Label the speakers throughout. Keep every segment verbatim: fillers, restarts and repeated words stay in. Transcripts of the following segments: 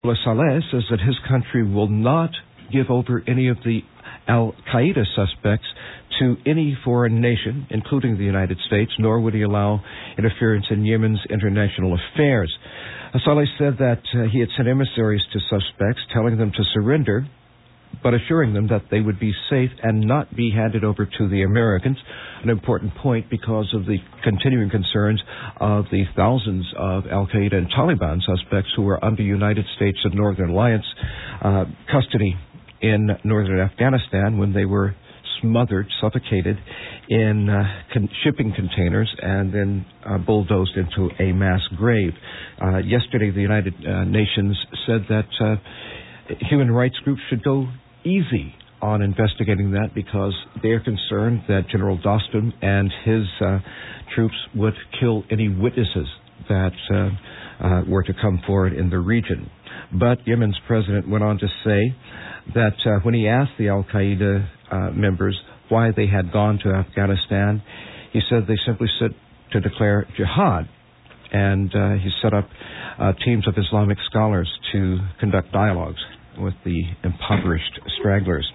Speaker 1: Saleh says that his country will not give over any of the al-Qaeda suspects to any foreign nation, including the United States, nor would he allow interference in Yemen's international affairs. Saleh said that uh, he had sent emissaries to suspects, telling them to surrender, but assuring them that they would be safe and not be handed over to the Americans, an important point because of the continuing concerns of the thousands of al-Qaeda and Taliban suspects who were under United States and Northern Alliance uh, custody in northern Afghanistan when they were smothered, suffocated in uh, con- shipping containers and then uh, bulldozed into a mass grave. Uh, yesterday, the United uh, Nations said that uh, human rights groups should go easy on investigating that because they're concerned that General Dostum and his uh, troops would kill any witnesses that uh, uh, were to come forward in the region. But Yemen's president went on to say that uh, when he asked the al-Qaeda uh, members why they had gone to Afghanistan, he said they simply said to declare jihad. And uh, he set up uh, teams of Islamic scholars to conduct dialogues with the impoverished stragglers.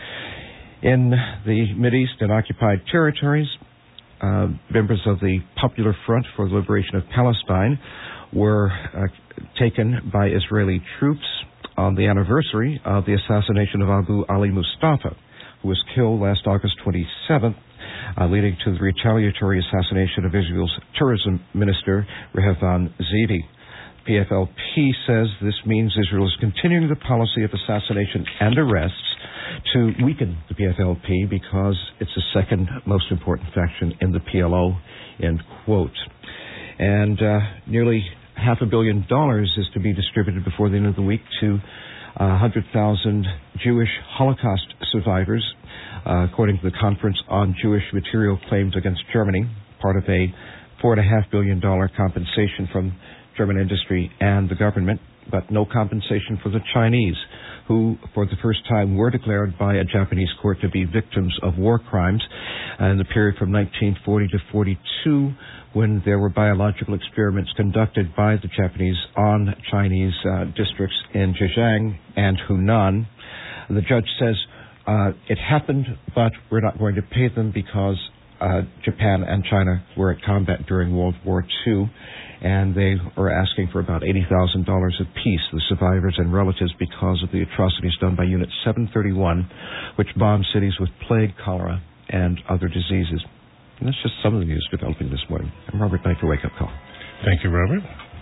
Speaker 1: In the Mideast and occupied territories, uh, members of the Popular Front for the Liberation of Palestine were uh, taken by Israeli troops on the anniversary of the assassination of Abu Ali Mustafa, who was killed last August twenty-seventh, uh, leading to the retaliatory assassination of Israel's tourism minister, Rehavan Zivi. P F L P says this means Israel is continuing the policy of assassination and arrests to weaken the P F L P because it's the second most important faction in the P L O, end quote. And uh, nearly half a billion dollars is to be distributed before the end of the week to uh, one hundred thousand Jewish Holocaust survivors, uh, according to the Conference on Jewish Material Claims Against Germany, part of a four point five billion dollars compensation from German industry and the government, but no compensation for the Chinese, who for the first time were declared by a Japanese court to be victims of war crimes in the period from nineteen forty to forty-two, when there were biological experiments conducted by the Japanese on Chinese uh, districts in Zhejiang and Hunan. The judge says uh, it happened, but we're not going to pay them because uh, Japan and China were at combat during World War Two. And they are asking for about eighty thousand dollars apiece, the survivors and relatives, because of the atrocities done by Unit seven thirty-one, which bombed cities with plague, cholera, and other diseases. And that's just some of the news developing this morning. I'm Robert Knight for Wake Up Call.
Speaker 2: Thank you, Robert.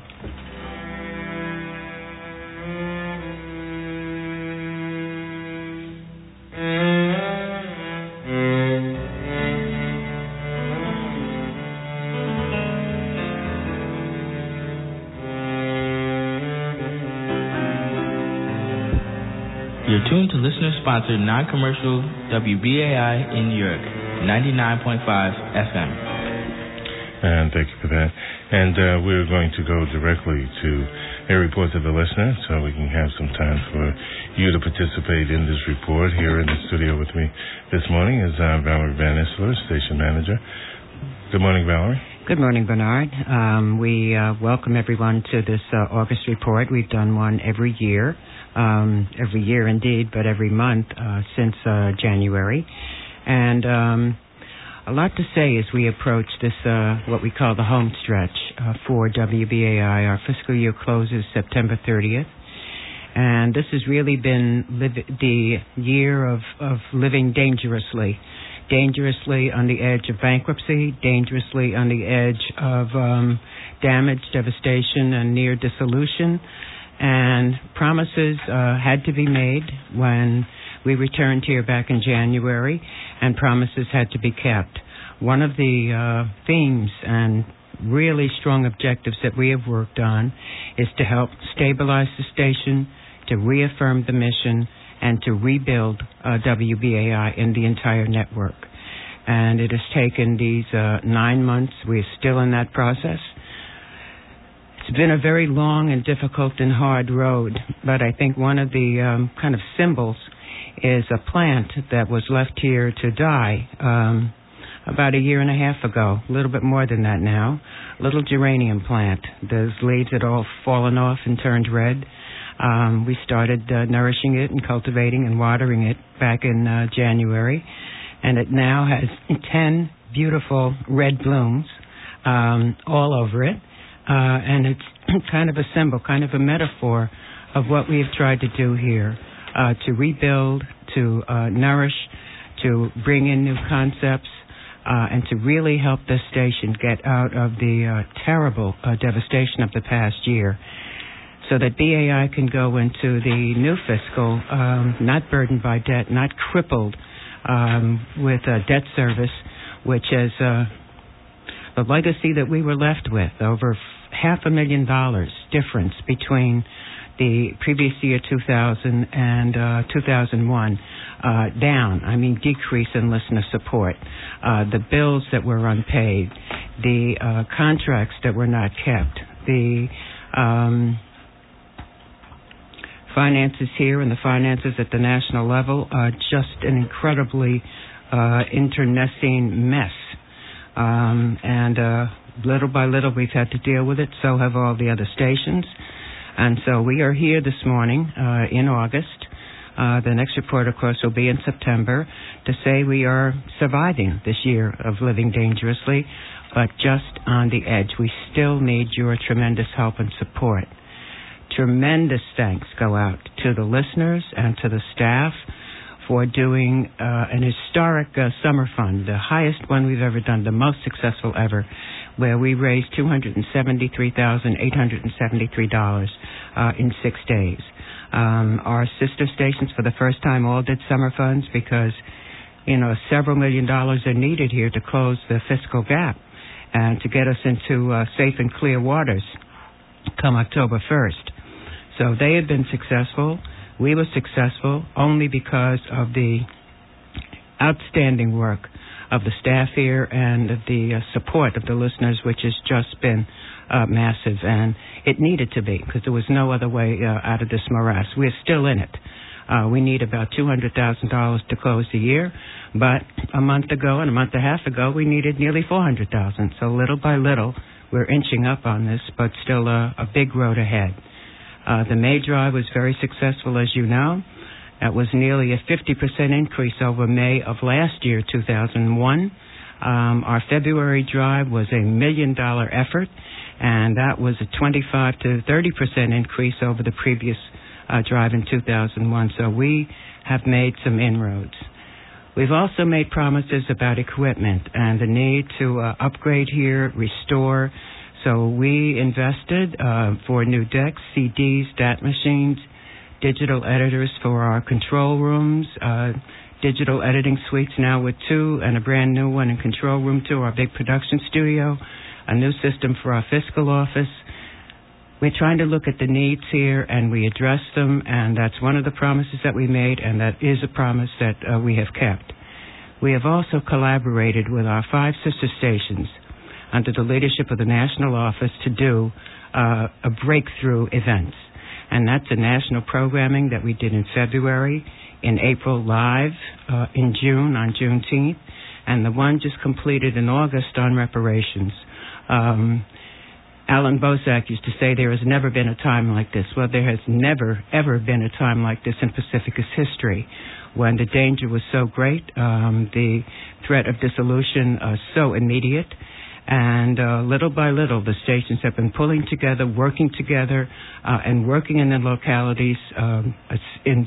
Speaker 3: You're tuned to listener-sponsored non-commercial W B A I in New York, ninety-nine point five F M.
Speaker 2: And thank you for that. And uh, we're going to go directly to a report of the listener so we can have some time for you to participate in this report. Here in the studio with me this morning is uh, Valerie Van Isler, station manager. Good morning, Valerie.
Speaker 4: Good morning, Bernard. Um, we uh, welcome everyone to this uh, August report. We've done one every year, um, every year indeed, but every month uh, since uh, January. And um, a lot to say as we approach this, uh, what we call the home stretch uh, for W B A I. Our fiscal year closes September thirtieth. And this has really been live- the year of, of living dangerously. Dangerously on the edge of bankruptcy, dangerously on the edge of um, damage, devastation, and near dissolution. And promises uh, had to be made when we returned here back in January, and promises had to be kept. One of the uh, themes and really strong objectives that we have worked on is to help stabilize the station, to reaffirm the mission, and to rebuild uh, W B A I in the entire network. And it has taken these uh, nine months. We're still in that process. It's been a very long and difficult and hard road, but I think one of the um, kind of symbols is a plant that was left here to die um, about a year and a half ago, a little bit more than that now, a little geranium plant. Those leaves had all fallen off and turned red. Um, we started uh, nourishing it and cultivating and watering it back in uh, January, and it now has ten beautiful red blooms um, all over it, uh, and it's kind of a symbol, kind of a metaphor of what we've tried to do here, uh, to rebuild, to uh, nourish, to bring in new concepts, uh, and to really help this station get out of the uh, terrible uh, devastation of the past year, so that B A I can go into the new fiscal um, not burdened by debt, not crippled um, with uh, debt service, which is uh, the legacy that we were left with, over f- half a million dollars difference between the previous year, two thousand, and uh, two thousand one, uh, down. I mean, decrease in listener support, uh, the bills that were unpaid, the uh, contracts that were not kept, the um, finances here and the finances at the national level are just an incredibly uh, internecine mess. Um, and uh, little by little we've had to deal with it, so have all the other stations. And so we are here this morning uh, in August. Uh, the next report, of course, will be in September, to say we are surviving this year of living dangerously, but just on the edge. We still need your tremendous help and support. Tremendous thanks go out to the listeners and to the staff for doing uh, an historic uh, summer fund, the highest one we've ever done, the most successful ever, where we raised two hundred seventy-three thousand eight hundred seventy-three dollars uh, in six days. Um, our sister stations for the first time all did summer funds because, you know, several million dollars are needed here to close the fiscal gap and to get us into uh, safe and clear waters come October first. So they had been successful. We were successful only because of the outstanding work of the staff here and of the uh, support of the listeners, which has just been uh, massive. And it needed to be, because there was no other way uh, out of this morass. We're still in it. Uh, we need about two hundred thousand dollars to close the year, but a month ago and a month and a half ago, we needed nearly four hundred thousand dollars. So little by little, we're inching up on this, but still a, a big road ahead. Uh, the May drive was very successful, as you know. That was nearly a fifty percent increase over May of last year, two thousand one. Um, our February drive was a million-dollar effort, and that was a twenty-five to thirty percent increase over the previous uh, drive in two thousand one. So we have made some inroads. We've also made promises about equipment and the need to uh, upgrade here, restore. So we invested uh, for new decks, C Ds, DAT machines, digital editors for our control rooms, uh, digital editing suites now with two, and a brand new one in control room two, our big production studio, a new system for our fiscal office. We're trying to look at the needs here, and we address them, and that's one of the promises that we made, and that is a promise that uh, we have kept. We have also collaborated with our five sister stations under the leadership of the national office to do uh, a breakthrough events. And that's a national programming that we did in February, in April live, uh, in June, on Juneteenth, and the one just completed in August on reparations. Um, Alan Bozak used to say there has never been a time like this. Well, there has never, ever been a time like this in Pacifica's history, when the danger was so great, um, the threat of dissolution uh, so immediate. And uh, little by little, the stations have been pulling together, working together, uh, and working in the localities, um, in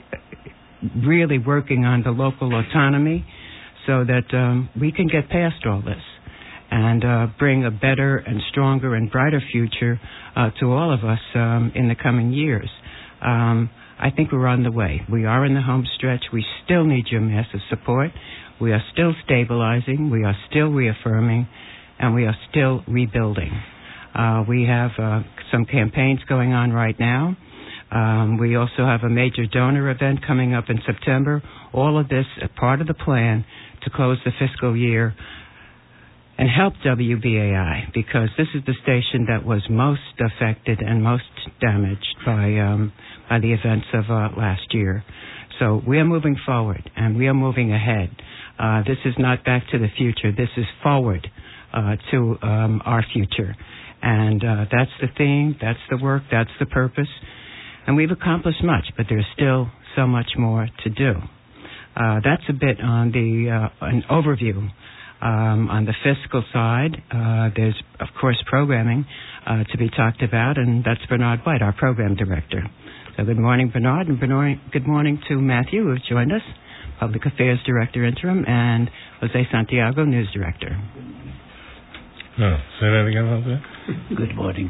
Speaker 4: really working on the local autonomy so that um, we can get past all this and uh, bring a better and stronger and brighter future uh, to all of us um, in the coming years. Um, I think we're on the way. We are in the home stretch. We still need your massive support. We are still stabilizing. We are still reaffirming. And we are still rebuilding. Uh, we have uh, some campaigns going on right now. Um, we also have a major donor event coming up in September. All of this is part of the plan to close the fiscal year and help W B A I, because this is the station that was most affected and most damaged by um, by the events of uh, last year. So we are moving forward, and we are moving ahead. Uh, this is not back to the future. This is forward Uh, to um, our future. And uh, that's the theme, that's the work, that's the purpose. And we've accomplished much, but there's still so much more to do. Uh, that's a bit on the uh, an overview. Um, on the fiscal side, uh, there's, of course, programming uh, to be talked about, and that's Bernard White, our program director. So good morning, Bernard, and Bernard, good morning to Matthew, who has joined us, Public Affairs Director Interim, and Jose Santiago, News Director.
Speaker 2: Oh, say that again, Jose?
Speaker 5: Good morning.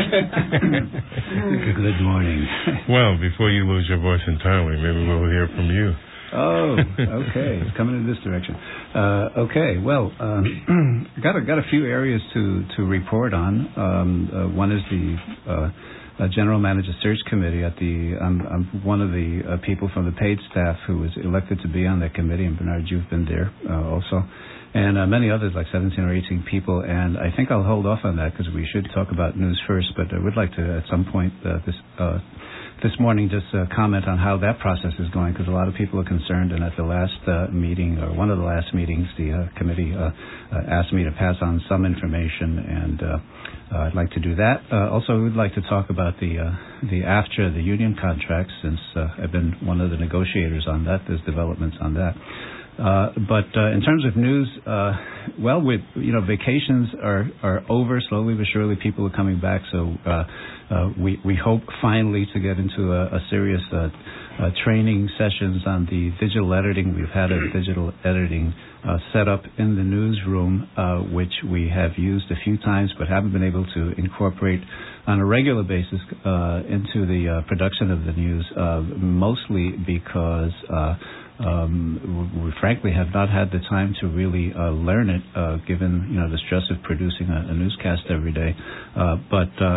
Speaker 5: Good morning.
Speaker 2: Well, before you lose your voice entirely, maybe we'll hear from you.
Speaker 5: Oh, okay. It's coming in this direction. Uh, okay. Well, um, got a, got a few areas to, to report on. Um, uh, one is the uh, uh, General Manager Search Committee. At the I'm, I'm one of the uh, people from the paid staff who was elected to be on that committee, and Bernard, you've been there uh, also. And uh, many others, like seventeen or eighteen people. And I think I'll hold off on that because we should talk about news first. But I would like to, at some point uh, this uh, this morning, just uh, comment on how that process is going, because a lot of people are concerned. And at the last uh, meeting, or one of the last meetings, the uh, committee uh, uh, asked me to pass on some information, and uh, uh, I'd like to do that. Uh, also, we'd like to talk about the uh, the AFTRA, the union contract, since uh, I've been one of the negotiators on that. There's developments on that. Uh, but uh, in terms of news, uh, well, with you know, vacations are, are over slowly but surely. People are coming back, so uh, uh, we we hope finally to get into a, a serious uh, uh, training sessions on the digital editing. We've had a digital editing uh, set up in the newsroom, uh, which we have used a few times, but haven't been able to incorporate on a regular basis uh, into the uh, production of the news, uh, mostly because. Uh, Um, we frankly have not had the time to really uh, learn it, uh, given you know the stress of producing a, a newscast every day. Uh, but uh,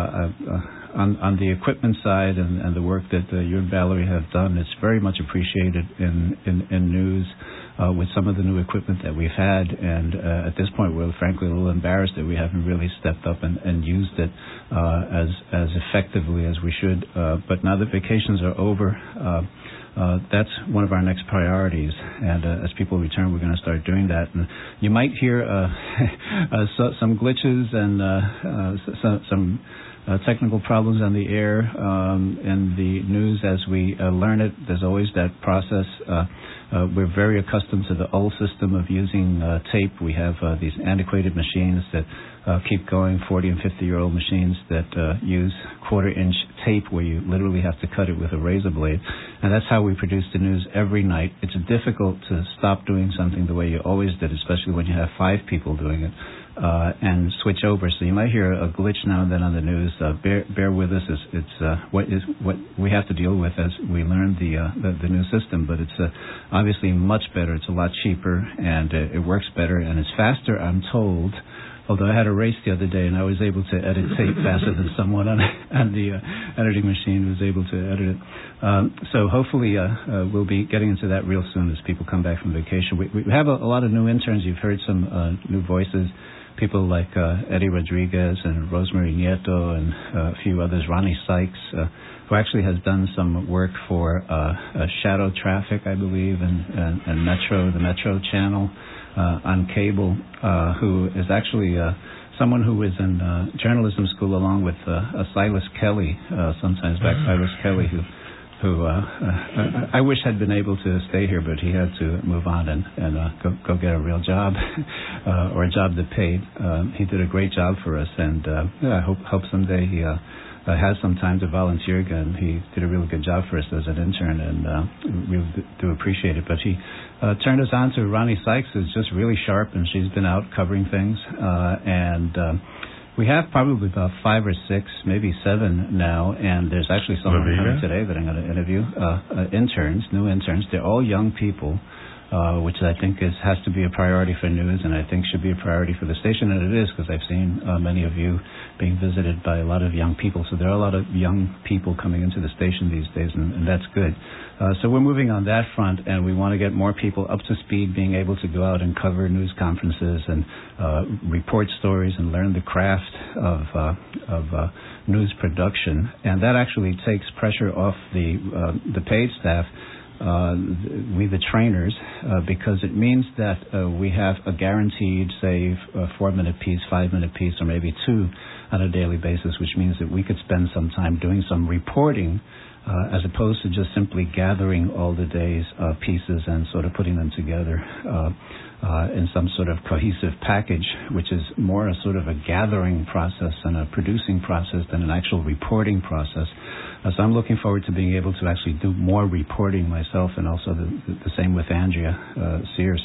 Speaker 5: uh, on, on the equipment side and, and the work that uh, you and Valerie have done, it's very much appreciated in in, in news uh, with some of the new equipment that we've had. And uh, at this point, we're frankly a little embarrassed that we haven't really stepped up and, and used it uh, as as effectively as we should. Uh, but now that vacations are over. Uh, Uh, that's one of our next priorities, and uh, as people return, we're going to start doing that. And you might hear uh, uh, so, some glitches and uh, uh, so, some uh, technical problems on the air um, in the news as we uh, learn it. There's always that process. Uh, uh, we're very accustomed to the old system of using uh, tape. We have uh, these antiquated machines that uh, keep going, forty and fifty year old machines that uh, use quarter inch tape where you literally have to cut it with a razor blade. And that's how we produce the news every night. It's difficult to stop doing something the way you always did, especially when you have five people doing it, uh, and switch over. So you might hear a glitch now and then on the news. Uh, bear, bear with us. It's, it's uh, what is what we have to deal with as we learn the uh, the, the new system. But it's uh, obviously much better. It's a lot cheaper, and uh, it works better, and it's faster, I'm told. Although I had a race the other day, and I was able to edit tape faster than someone on, on the uh, editing machine was able to edit it. Um, so hopefully uh, uh, we'll be getting into that real soon as people come back from vacation. We, we have a, a lot of new interns. You've heard some uh, new voices, people like uh, Eddie Rodriguez and Rosemary Nieto and uh, a few others, Ronnie Sykes, uh, who actually has done some work for uh, uh, Shadow Traffic, I believe, and, and, and Metro, the Metro channel. Uh, on cable, uh, who is actually uh, someone who was in uh, journalism school along with uh, uh, Silas Kelly, uh, sometimes back Silas Kelly, who, who uh, uh, I wish had been able to stay here, but he had to move on and, and uh, go, go get a real job uh, or a job that paid. Um, he did a great job for us, and uh, yeah, I hope, hope someday he uh, uh, has some time to volunteer again. He did a really good job for us as an intern, and uh, we do appreciate it. But he Uh, turned us on to Ronnie Sykes, who's just really sharp, and she's been out covering things. Uh, and um, we have probably about five or six, maybe seven now, and there's actually someone coming today that I'm going to interview, uh, uh, interns, new interns. They're all young people, uh, which I think is has to be a priority for news, and I think should be a priority for the station, and it is, because I've seen uh, many of you being visited by a lot of young people. So there are a lot of young people coming into the station these days, and, and that's good. Uh, so we're moving on that front, and we want to get more people up to speed, being able to go out and cover news conferences and uh, report stories and learn the craft of uh, of uh, news production. And that actually takes pressure off the uh, the paid staff, uh, we the trainers, uh, because it means that uh, we have a guaranteed, say, a four-minute piece, five-minute piece, or maybe two on a daily basis, which means that we could spend some time doing some reporting uh, as opposed to just simply gathering all the day's uh, pieces and sort of putting them together uh, uh, in some sort of cohesive package, which is more a sort of a gathering process and a producing process than an actual reporting process. Uh, so I'm looking forward to being able to actually do more reporting myself, and also the, the, the same with Andrea uh, Sears.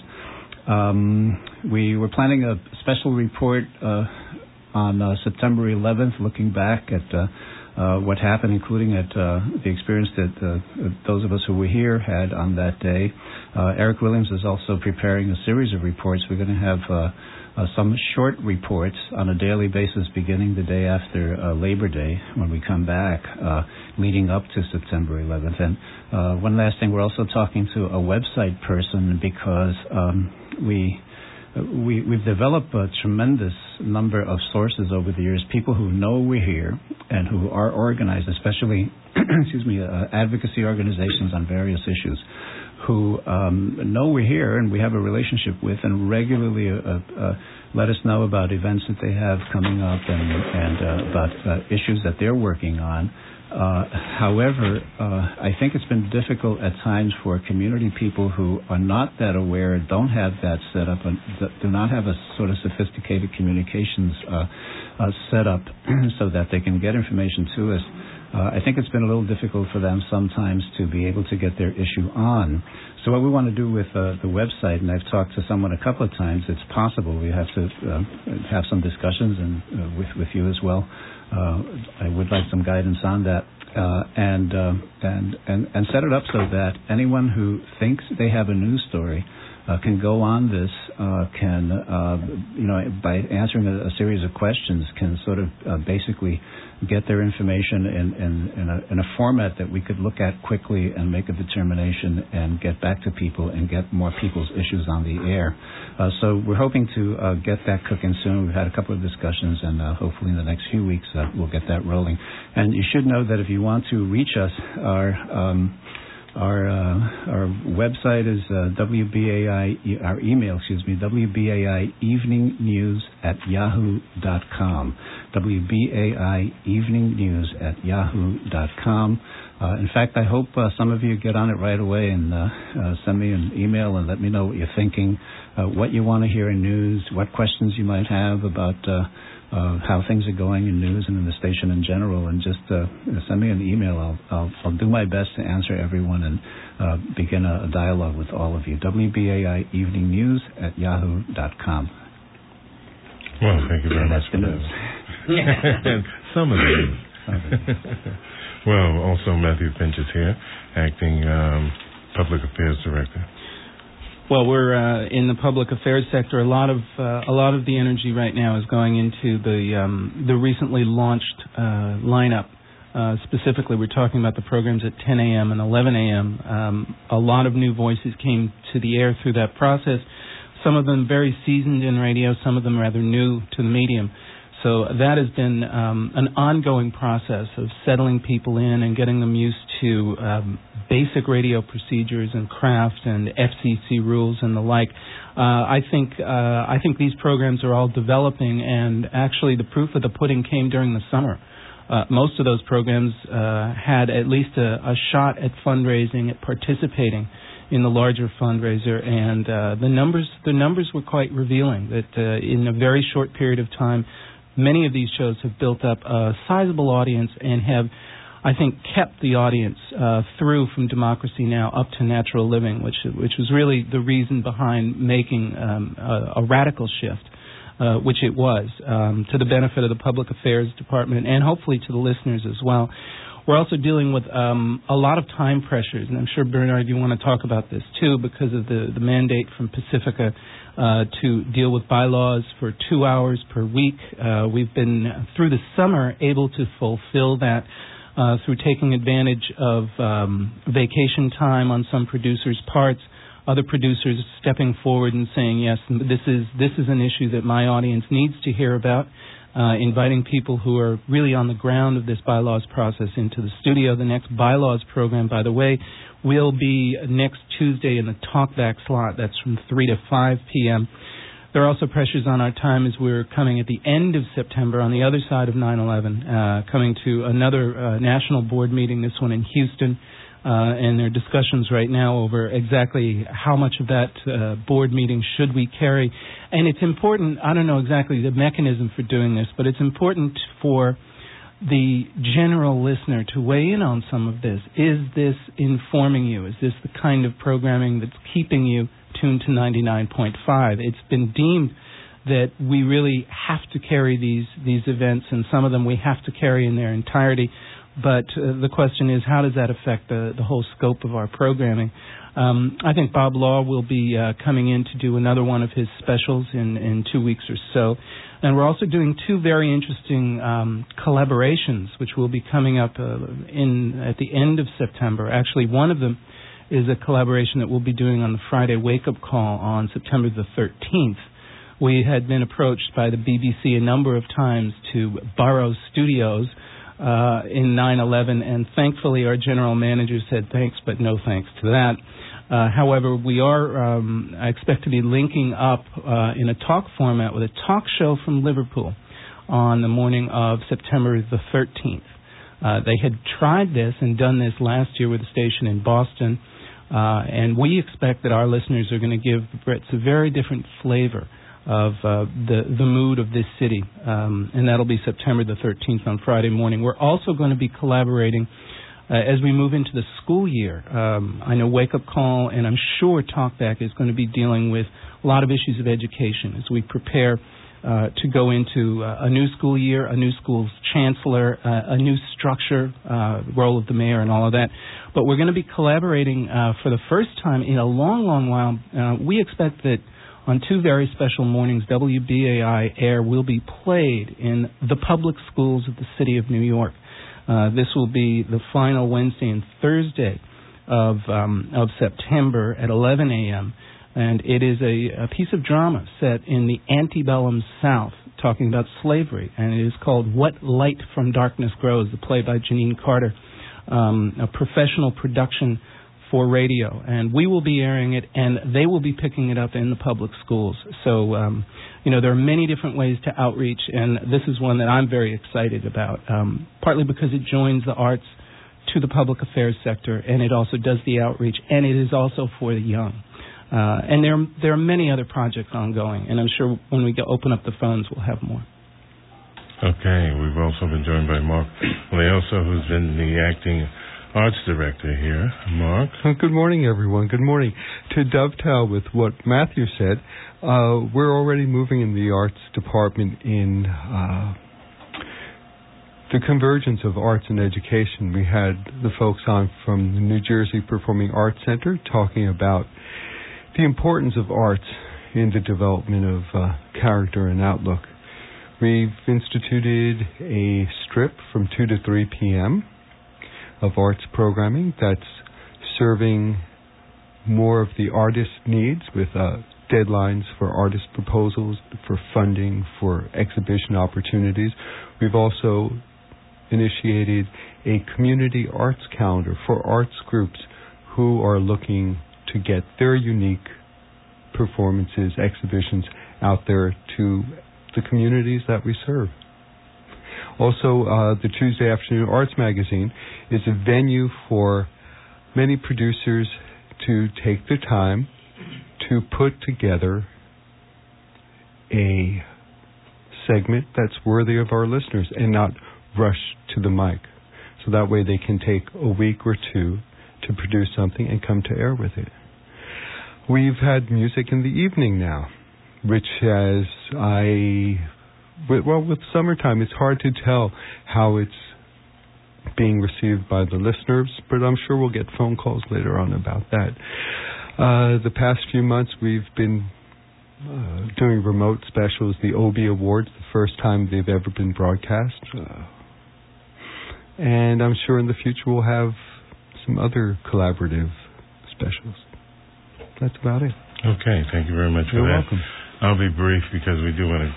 Speaker 5: Um, we were planning a special report uh, on uh, September eleventh, looking back at uh, uh, what happened, including at uh, the experience that uh, those of us who were here had on that day. Uh, Eric Williams is also preparing a series of reports. We're going to have uh, uh, some short reports on a daily basis beginning the day after uh, Labor Day when we come back, uh, leading up to September eleventh. And uh, one last thing, we're also talking to a website person because um, we... We, we've developed a tremendous number of sources over the years, people who know we're here and who are organized, especially excuse me, uh, advocacy organizations on various issues, who um, know we're here and we have a relationship with, and regularly uh, uh, let us know about events that they have coming up and, and uh, about uh, issues that they're working on. Uh, however, uh, I think it's been difficult at times for community people who are not that aware, don't have that set up, and do not have a sort of sophisticated communications uh, uh, set up so that they can get information to us. Uh, I think it's been a little difficult for them sometimes to be able to get their issue on. So what we want to do with uh, the website, and I've talked to someone a couple of times, it's possible we have to uh, have some discussions and uh, with, with you as well. Uh, I would like some guidance on that, uh, and, uh, and and and set it up so that anyone who thinks they have a news story uh, can go on this, uh, can uh, you know, by answering a, a series of questions, can sort of uh, basically get their information in, in, in, a, in a format that we could look at quickly and make a determination and get back to people and get more people's issues on the air. Uh, so we're hoping to uh, get that cooking soon. We've had a couple of discussions, and uh, hopefully in the next few weeks uh, we'll get that rolling. And you should know that if you want to reach us, our um, Our uh, our website is uh, W B A I, our email, excuse me, W B A I evening news at yahoo dot com. W B A I evening news at yahoo dot com. Uh, in fact, I hope uh, some of you get on it right away and uh, uh, send me an email and let me know what you're thinking, uh, what you want to hear in news, what questions you might have about uh, Uh, how things are going in news and in the station in general, and just uh, send me an email. I'll, I'll, I'll do my best to answer everyone and uh, begin a, a dialogue with all of you. W B A I evening news at yahoo dot com.
Speaker 2: Well, thank you very
Speaker 5: yeah,
Speaker 2: much for
Speaker 5: that.
Speaker 2: Some of the news. Well, also Matthew Finch is here, acting um, Public Affairs Director.
Speaker 6: Well, we're uh, in the public affairs sector. A lot of uh, a lot of the energy right now is going into the um, the recently launched uh, lineup. Uh, specifically, we're talking about the programs at ten a.m. and eleven a.m. Um, a lot of new voices came to the air through that process. Some of them very seasoned in radio, some of them rather new to the medium. So that has been um, an ongoing process of settling people in and getting them used to um, basic radio procedures and craft and F C C rules and the like. Uh, I think uh, I think these programs are all developing, and actually the proof of the pudding came during the summer. Uh, most of those programs uh, had at least a, a shot at fundraising, at participating in the larger fundraiser, and uh, the numbers the numbers were quite revealing. That uh, in a very short period of time, many of these shows have built up a sizable audience and have, I think, kept the audience uh, through from Democracy Now! Up to Natural Living, which which was really the reason behind making um, a, a radical shift, uh, which it was, um, to the benefit of the Public Affairs Department and hopefully to the listeners as well. We're also dealing with um, a lot of time pressures, and I'm sure, Bernard, you want to talk about this too, because of the, the mandate from Pacifica uh, to deal with bylaws for two hours per week. Uh, we've been, through the summer, able to fulfill that uh, through taking advantage of um, vacation time on some producers' parts, other producers stepping forward and saying, yes, this is this is an issue that my audience needs to hear about. uh, inviting people who are really on the ground of this bylaws process into the studio. The next bylaws program, by the way, will be next Tuesday in the talkback slot. That's from three to five p.m. There are also pressures on our time as we're coming at the end of September on the other side of nine eleven, uh, coming to another uh, national board meeting, this one in Houston, uh, and there are discussions right now over exactly how much of that uh, board meeting should we carry. And it's important, I don't know exactly the mechanism for doing this, but it's important for the general listener to weigh in on some of this. Is this informing you? Is this the kind of programming that's keeping you tuned to ninety-nine point five? It's been deemed that we really have to carry these these events, and some of them we have to carry in their entirety. But uh, the question is, how does that affect the, the whole scope of our programming? Um, I think Bob Law will be uh, coming in to do another one of his specials in, in two weeks or so. And we're also doing two very interesting um, collaborations, which will be coming up uh, in at the end of September. Actually, one of them is a collaboration that we'll be doing on the Friday wake-up call on September the thirteenth. We had been approached by the B B C a number of times to borrow studios uh, in nine eleven, and thankfully our general manager said thanks, but no thanks to that. Uh, however, we are, um, I expect to be linking up uh, in a talk format with a talk show from Liverpool on the morning of September the thirteenth. Uh, they had tried this and done this last year with a station in Boston, uh, and we expect that our listeners are going to give the Brits a very different flavor of uh, the the mood of this city, um, and that'll be September the thirteenth on Friday morning. We're also going to be collaborating uh, as we move into the school year. Um, I know Wake Up Call, and I'm sure Talkback is going to be dealing with a lot of issues of education as we prepare uh, to go into uh, a new school year, a new school's chancellor, uh, a new structure, uh, role of the mayor, and all of that. But we're going to be collaborating uh, for the first time in a long, long while. Uh, we expect that on two very special mornings, W B A I Air will be played in the public schools of the city of New York. Uh, this will be the final Wednesday and Thursday of um, of September at eleven a.m., and it is a, a piece of drama set in the antebellum South, talking about slavery, and it is called What Light from Darkness Grows, the play by Janine Carter, um, a professional production for radio, and we will be airing it, and they will be picking it up in the public schools. So, um, you know, there are many different ways to outreach, and this is one that I'm very excited about, um, partly because it joins the arts to the public affairs sector, and it also does the outreach, and it is also for the young. Uh, and there, there are many other projects ongoing, and I'm sure when we go open up the phones, we'll have more.
Speaker 2: Okay, we've also been joined by Mark Leoso, who's been the acting Arts Director here. Mark?
Speaker 7: Good morning, everyone. Good morning. To dovetail with what Matthew said, uh, we're already moving in the arts department in uh, the convergence of arts and education. We had the folks on from the New Jersey Performing Arts Center talking about the importance of arts in the development of uh, character and outlook. We've instituted a strip from two to three p.m. of arts programming that's serving more of the artist needs with uh, deadlines for artist proposals, for funding, for exhibition opportunities. We've also initiated a community arts calendar for arts groups who are looking to get their unique performances, exhibitions out there to the communities that we serve. Also, uh, the Tuesday Afternoon Arts Magazine is a venue for many producers to take their time to put together a segment that's worthy of our listeners and not rush to the mic. So that way they can take a week or two to produce something and come to air with it. We've had music in the evening now, which has, I... Well, with summertime, it's hard to tell how it's being received by the listeners, but I'm sure we'll get phone calls later on about that. Uh, the past few months, we've been uh, doing remote specials, the Obie Awards, the first time they've ever been broadcast. Uh, and I'm sure in the future we'll have some other collaborative specials. That's about it.
Speaker 2: Okay, thank you very much for
Speaker 7: You're
Speaker 2: that.
Speaker 7: welcome.
Speaker 2: I'll be brief because we do want to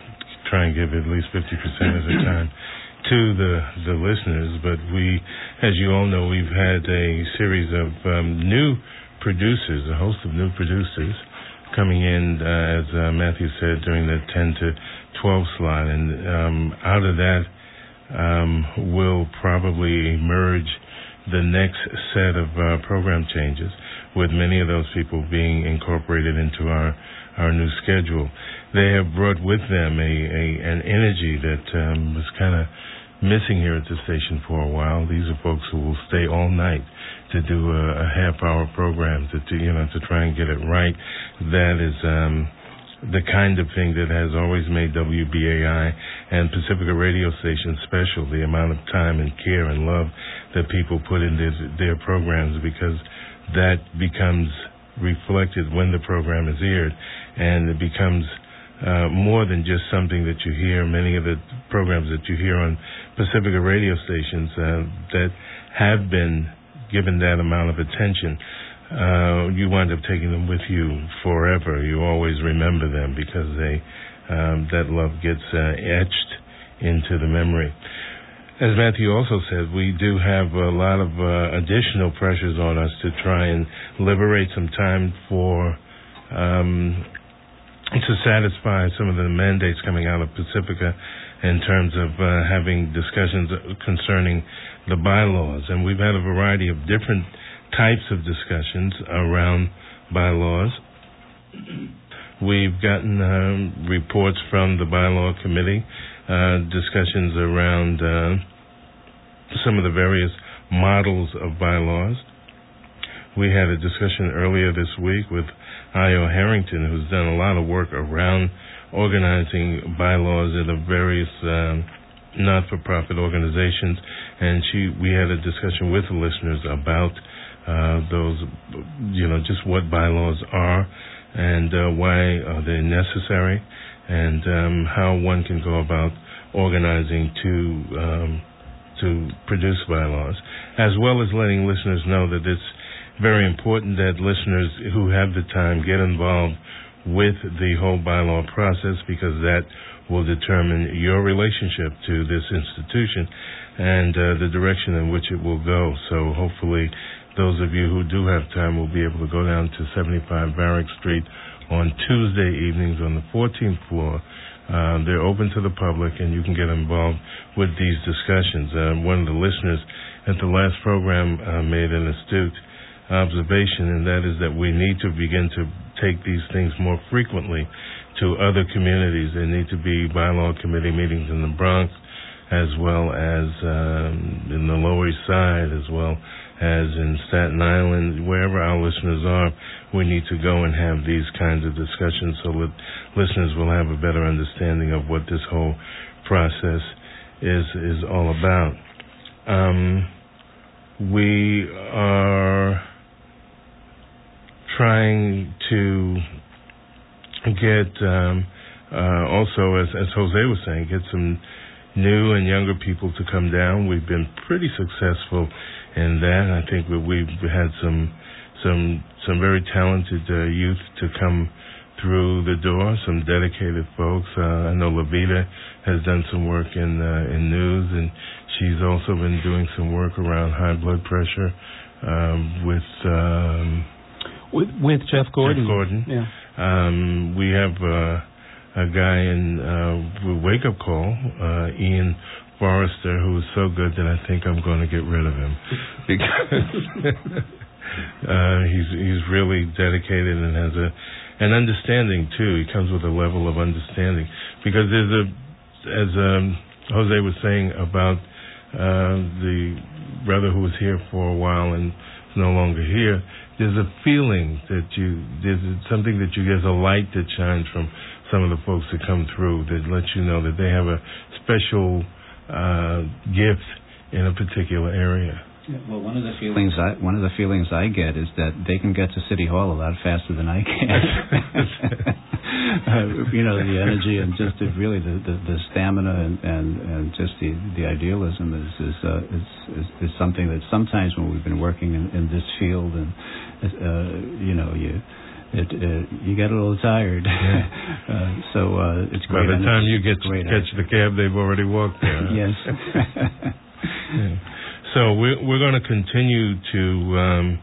Speaker 2: try and give at least fifty percent of the time to the the listeners. But we, as you all know, we've had a series of um, new producers, a host of new producers coming in, uh, as uh, Matthew said, during the ten to twelve slot. And um, out of that um, will probably emerge the next set of uh, program changes, with many of those people being incorporated into our, our new schedule. They have brought with them a, a an energy that um, was kind of missing here at the station for a while. These are folks who will stay all night to do a, a half-hour program, to, to you know to try and get it right. That is um, the kind of thing that has always made W B A I and Pacifica radio stations special, the amount of time and care and love that people put into their, their programs, because that becomes reflected when the program is aired, and it becomes uh, more than just something that you hear. Many of the programs that you hear on Pacifica radio stations uh, that have been given that amount of attention, Uh, you wind up taking them with you forever. You always remember them because they um, that love gets uh, etched into the memory. As Matthew also said, we do have a lot of uh, additional pressures on us to try and liberate some time for um, to satisfy some of the mandates coming out of Pacifica in terms of uh, having discussions concerning the bylaws. And we've had a variety of different types of discussions around bylaws. We've gotten um, reports from the bylaw committee, uh, discussions around uh, some of the various models of bylaws. We had a discussion earlier this week with Io Harrington, who's done a lot of work around organizing bylaws in the various um, not-for-profit organizations, and she we had a discussion with the listeners about Uh, those, you know, just what bylaws are and uh, why are they necessary, and um, how one can go about organizing to um, to produce bylaws, as well as letting listeners know that it's very important that listeners who have the time get involved with the whole bylaw process, because that will determine your relationship to this institution and uh, the direction in which it will go. So hopefully those of you who do have time will be able to go down to seventy-five Varick Street on Tuesday evenings on the fourteenth floor. Uh, they're open to the public, and you can get involved with these discussions. Uh, one of the listeners at the last program uh, made an astute observation, and that is that we need to begin to take these things more frequently to other communities. There need to be bylaw committee meetings in the Bronx, as well as um, in the Lower East Side, as well as in Staten Island. Wherever our listeners are, we need to go and have these kinds of discussions so that listeners will have a better understanding of what this whole process is is all about. Um, we are trying to get um, uh, also, as, as Jose was saying, get some new and younger people to come down. We've been pretty successful in that. I think that we've had some some some very talented uh, youth to come through the door, some dedicated folks. Uh, I know Levita has done some work in uh, in news, and she's also been doing some work around high blood pressure um, with, um,
Speaker 6: with with Jeff Gordon.
Speaker 2: Jeff Gordon.
Speaker 6: Yeah.
Speaker 2: Um, we have uh, a guy in uh, Wake Up Call, uh, Ian Forrester, who is so good that I think I'm going to get rid of him, because uh, he's he's really dedicated and has a an understanding too. He comes with a level of understanding, because there's a, as um, Jose was saying about uh, the brother who was here for a while and is no longer here. There's a feeling that you there's something that you there's a light that shines from some of the folks that come through that lets you know that they have a special Uh, gift in a particular area.
Speaker 5: Yeah, well, one of the feelings I one of the feelings I get is that they can get to City Hall a lot faster than I can. uh, you know, the energy and just the, really the, the, the stamina and, and, and just the, the idealism is is, uh, is is is something that sometimes when we've been working in, in this field and uh, you know you. it, uh, you get a little tired.
Speaker 2: Yeah.
Speaker 5: uh, so uh, it's great.
Speaker 2: By the time you get
Speaker 5: to
Speaker 2: catch the cab, they've already walked there.
Speaker 5: Yes.
Speaker 2: Yeah. So we're we're going to continue to um,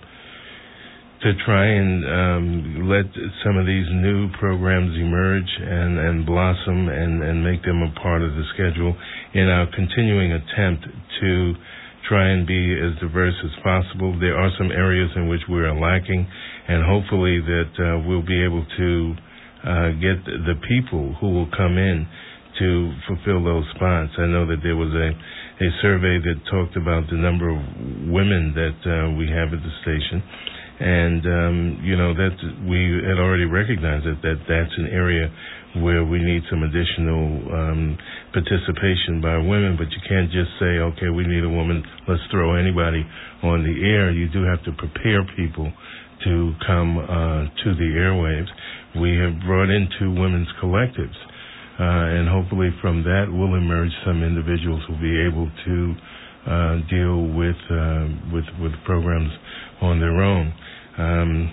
Speaker 2: to try and um, let some of these new programs emerge and, and blossom and, and make them a part of the schedule in our continuing attempt to try and be as diverse as possible. There are some areas in which we are lacking, and hopefully that uh, we'll be able to uh, get the people who will come in to fulfill those spots. I know that there was a, a survey that talked about the number of women that uh, we have at the station, and um, you know that we had already recognized that, that that's an area where we need some additional um, participation by women, but you can't just say, okay, we need a woman, let's throw anybody on the air. You do have to prepare people to come uh, to the airwaves. We have brought in two women's collectives, uh, and hopefully from that will emerge some individuals who will be able to uh, deal with, uh, with with programs on their own. Um,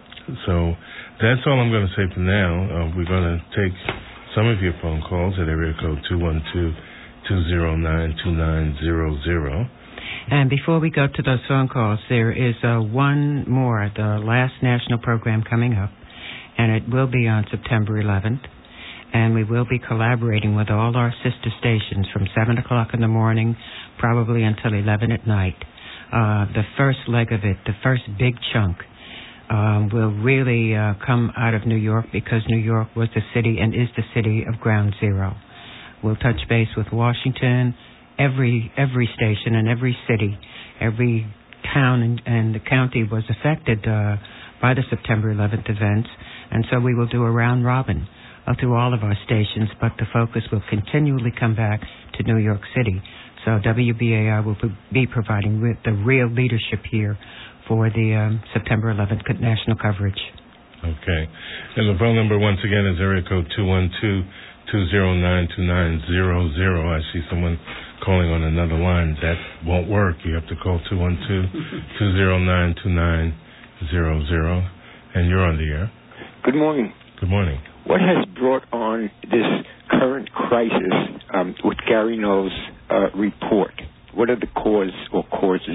Speaker 2: so that's all I'm going to say for now. Uh, we're going to take some of your phone calls at area code two one two, two zero nine, two nine zero zero.
Speaker 4: And before we go to those phone calls, there is uh, one more, the last national program coming up, and it will be on September eleventh. And we will be collaborating with all our sister stations from seven o'clock in the morning, probably until eleven at night. Uh, the first leg of it, the first big chunk, Um, will really uh, come out of New York, because New York was the city and is the city of ground zero. We'll touch base with Washington, every every station and every city, every town and, and the county was affected uh, by the September eleventh events, and so we will do a round robin uh, through all of our stations, but the focus will continually come back to New York City. So W B A I will be providing with the real leadership here for the um, September eleventh national coverage.
Speaker 2: Okay. And the phone number, once again, is area code two one two, two zero nine, two nine zero zero. I see someone calling on another line. That won't work. You have to call two one two, two zero nine, two nine zero zero. And you're on the air.
Speaker 8: Good morning.
Speaker 2: Good morning.
Speaker 8: What has brought on this current crisis um, with Gary Null's uh, report? What are the cause or causes?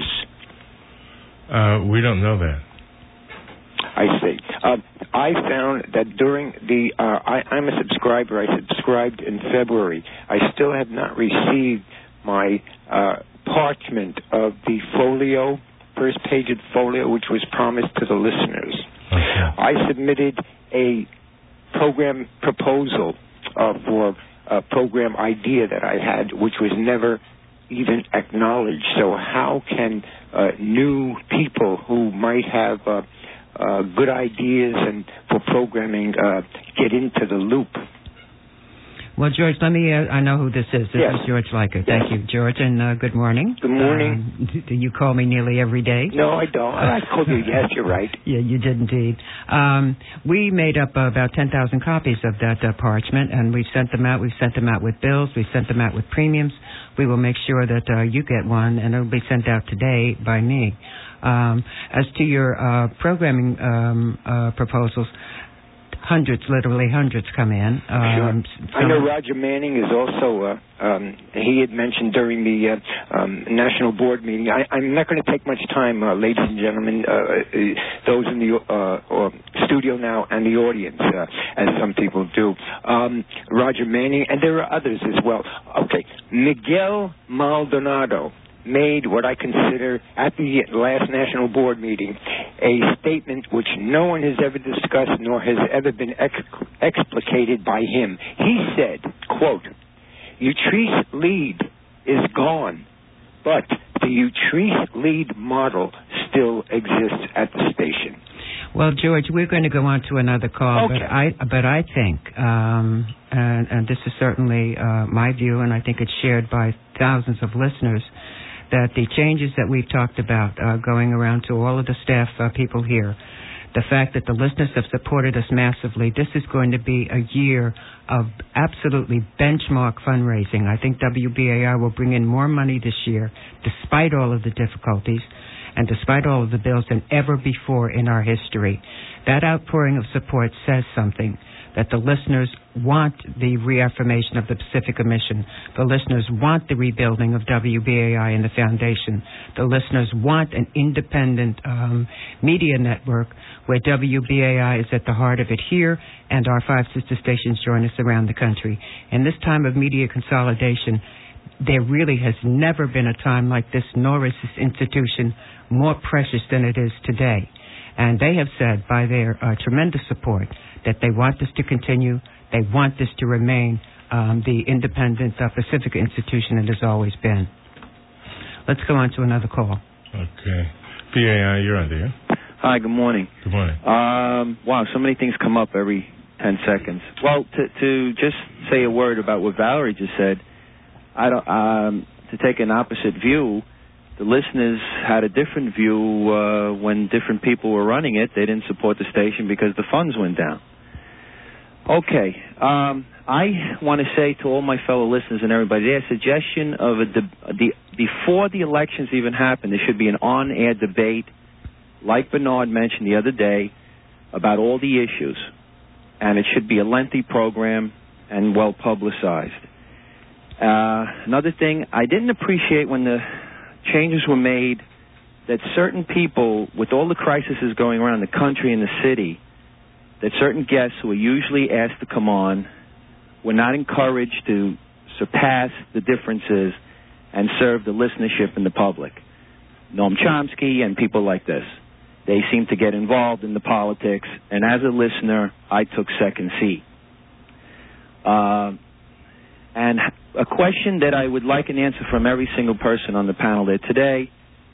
Speaker 2: Uh, we don't know that.
Speaker 8: I see. Uh, I found that during the, uh, I, I'm a subscriber. I subscribed in February. I still have not received my uh, parchment of the folio, first page of folio, which was promised to the listeners.
Speaker 2: Okay.
Speaker 8: I submitted a program proposal uh, for a program idea that I had, which was never even acknowledged. So how can uh, new people who might have uh, uh, good ideas and for programming uh, get into the loop?
Speaker 4: Well, George, let me, uh, I know who this is. This
Speaker 8: yes.
Speaker 4: is George Leiker.
Speaker 8: Yes.
Speaker 4: Thank you, George, and uh, good morning.
Speaker 8: Good morning.
Speaker 4: Uh, you call me nearly every day.
Speaker 8: No, I don't. I called you. Yes, you're right.
Speaker 4: Yeah, you did indeed. Um, we made up uh, about ten thousand copies of that uh, parchment, and we've sent them out. We've sent them out with bills. We've sent them out with premiums. We will make sure that uh, you get one, and it will be sent out today by me. Um, as to your uh, programming um, uh, proposals, hundreds, literally hundreds come in. Um,
Speaker 8: sure. I know Roger Manning is also, uh, um, he had mentioned during the uh, um, National Board meeting. I, I'm not going to take much time, uh, ladies and gentlemen, uh, uh, those in the uh, or studio now and the audience, uh, as some people do. Um, Roger Manning, and there are others as well. Okay, Miguel Maldonado made what I consider, at the last National Board meeting, a statement which no one has ever discussed nor has ever been ex- explicated by him. He said, quote, Utrice lead is gone, but the Utrice lead model still exists at the station.
Speaker 4: Well, George, we're going to go on to another call,
Speaker 8: okay.
Speaker 4: but I but I think, um, and, and this is certainly uh, my view, and I think it's shared by thousands of listeners, that the changes that we've talked about uh, going around to all of the staff uh, people here, the fact that the listeners have supported us massively, this is going to be a year of absolutely benchmark fundraising. I think W B A I will bring in more money this year, despite all of the difficulties. and despite all of the bills than ever before in our history. That outpouring of support says something, that the listeners want the reaffirmation of the Pacifica mission. The listeners want the rebuilding of W B A I and the foundation. The listeners want an independent um, media network where W B A I is at the heart of it here, and our five sister stations join us around the country. In this time of media consolidation, there really has never been a time like this, nor is this institution more precious than it is today. And they have said, by their uh, tremendous support, that they want this to continue. They want this to remain um, the independent uh, Pacifica institution it has always been. Let's go on to another call.
Speaker 2: Okay. P A I, you're on there.
Speaker 9: Hi, good morning.
Speaker 2: Good morning.
Speaker 9: Um, wow, so many things come up every ten seconds. Well, to, to just say a word about what Valerie just said, I don't, um, to take an opposite view, the listeners had a different view uh, when different people were running it. They didn't support the station because the funds went down. Okay, um, I want to say to all my fellow listeners and everybody, their suggestion of a de- the before the elections even happen, there should be an on-air debate, like Bernard mentioned the other day, about all the issues, and it should be a lengthy program and well publicized. Uh, another thing, I didn't appreciate when the changes were made that certain people, with all the crises going around the country and the city, that certain guests who are usually asked to come on were not encouraged to surpass the differences and serve the listenership and the public. Noam Chomsky and people like this. They seem to get involved in the politics, and as a listener, I took second seat. Uh, and a question that I would like an answer from every single person on the panel there today: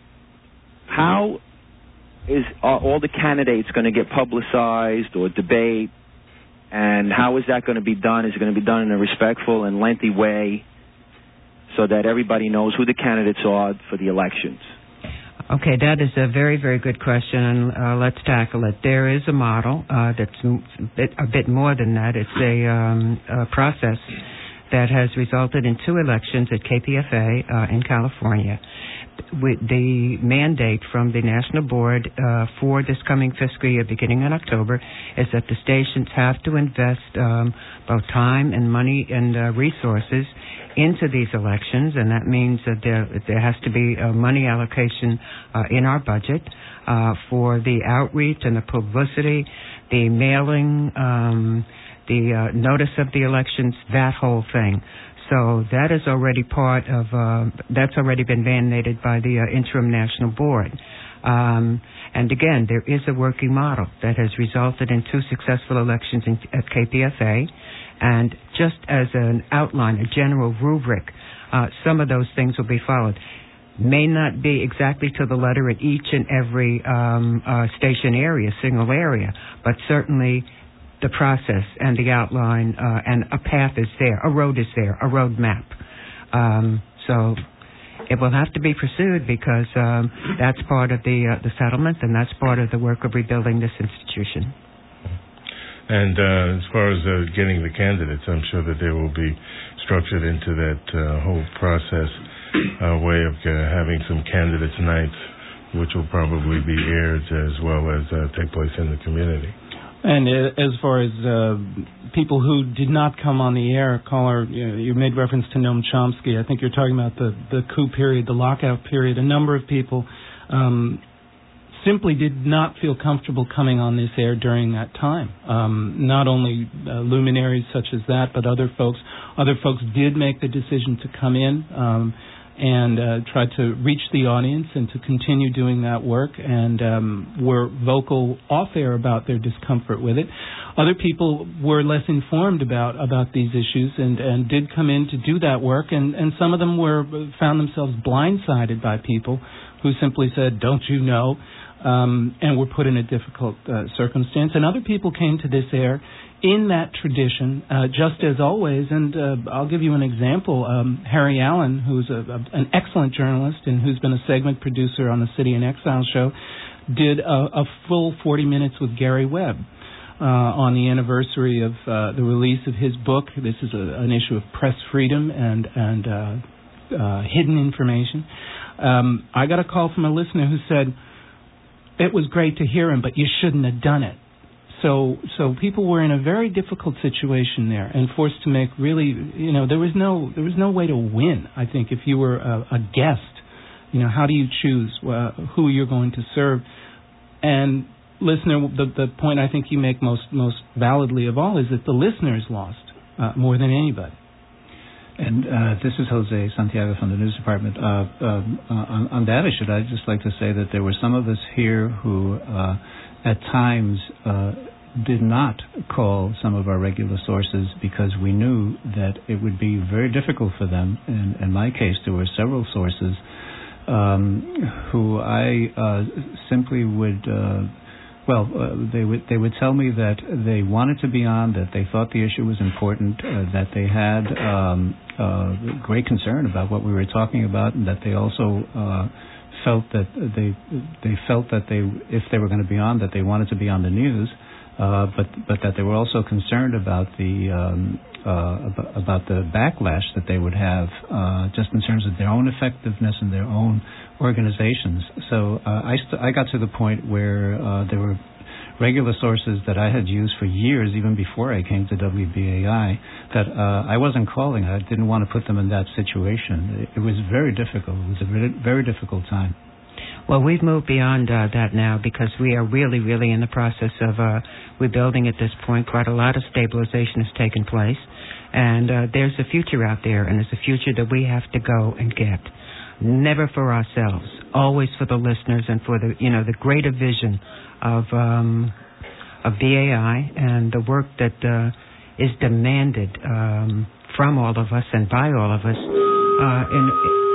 Speaker 9: how is are all the candidates going to get publicized or debate, and how is that going to be done? Is it going to be done in a respectful and lengthy way so that everybody knows who the candidates are for the elections?
Speaker 4: Okay, that is a very, very good question, and uh, let's tackle it. There is a model uh, that's a bit, a bit more than that. It's a, um, a process that has resulted in two elections at K P F A uh, in California. With the mandate from the National Board uh, for this coming fiscal year, beginning in October, is that the stations have to invest um, both time and money and uh, resources into these elections, and that means that there, there has to be a money allocation uh, in our budget uh, for the outreach and the publicity, the mailing, um, the uh, notice of the elections, that whole thing. So that is already part of, uh, that's already been mandated by the uh, interim national board. Um, and again, there is a working model that has resulted in two successful elections in, at K P F A. And just as an outline, a general rubric, uh, some of those things will be followed. May not be exactly to the letter in each and every um, uh, station area, single area, but certainly the process and the outline uh, and a path is there, a road is there, a road map. Um, so it will have to be pursued because um, that's part of the uh, the settlement and that's part of the work of rebuilding this institution.
Speaker 2: And uh, as far as uh, getting the candidates, I'm sure that they will be structured into that uh, whole process, uh, way of uh, having some candidates nights, which will probably be aired as well as uh, take place in the community.
Speaker 6: And uh, as far as uh, people who did not come on the air, caller, you, know, you made reference to Noam Chomsky. I think you're talking about the, the coup period, the lockout period. A number of people um, simply did not feel comfortable coming on this air during that time. Um, not only uh, luminaries such as that, but other folks. Other folks did make the decision to come in um, and uh, try to reach the audience and to continue doing that work, and um, were vocal off-air about their discomfort with it. Other people were less informed about, about these issues and, and did come in to do that work, and, and some of them were found themselves blindsided by people who simply said, "Don't you know?" Um, and were put in a difficult uh, circumstance. And other people came to this air in that tradition, uh, just as always. And uh, I'll give you an example. Um, Harry Allen, who's a, a, an excellent journalist and who's been a segment producer on the City in Exile show, did a, a full forty minutes with Gary Webb uh, on the anniversary of uh, the release of his book. This is a, an issue of press freedom and, and uh, uh, hidden information. Uh, Um, I got a call from a listener who said, it was great to hear him, but you shouldn't have done it. So so people were in a very difficult situation there and forced to make really, you know, there was no there was no way to win, I think, if you were a, a guest. You know, how do you choose uh, who you're going to serve? And listener, the, the point I think you make most, most validly of all is that the listeners lost uh, more than anybody.
Speaker 5: And uh, this is Jose Santiago from the news department. Uh, um, uh, on, on that issue, I'd just like to say that there were some of us here who, uh, at times, uh, did not call some of our regular sources because we knew that it would be very difficult for them. And in my case, there were several sources um, who I uh, simply would. Uh, Well, uh, they would they would tell me that they wanted to be on, that they thought the issue was important, uh, that they had um, uh, great concern about what we were talking about, and that they also uh, felt that they they felt that they if they were going to be on, that they wanted to be on the news, uh, but but that they were also concerned about the um, uh, about, about the backlash that they would have uh, just in terms of their own effectiveness and their own organizations. So uh, I st- I got to the point where uh, there were regular sources that I had used for years, even before I came to W B A I, that uh, I wasn't calling. I didn't want to put them in that situation. It, it was very difficult. It was a very, very difficult time.
Speaker 4: Well, we've moved beyond uh, that now because we are really, really in the process of uh, rebuilding at this point. Quite a lot of stabilization has taken place, and uh, there's a future out there, and there's a future that we have to go and get. Never for ourselves, always for the listeners and for the, you know, the greater vision of um, of B A I and the work that uh, is demanded um, from all of us and by all of us uh, in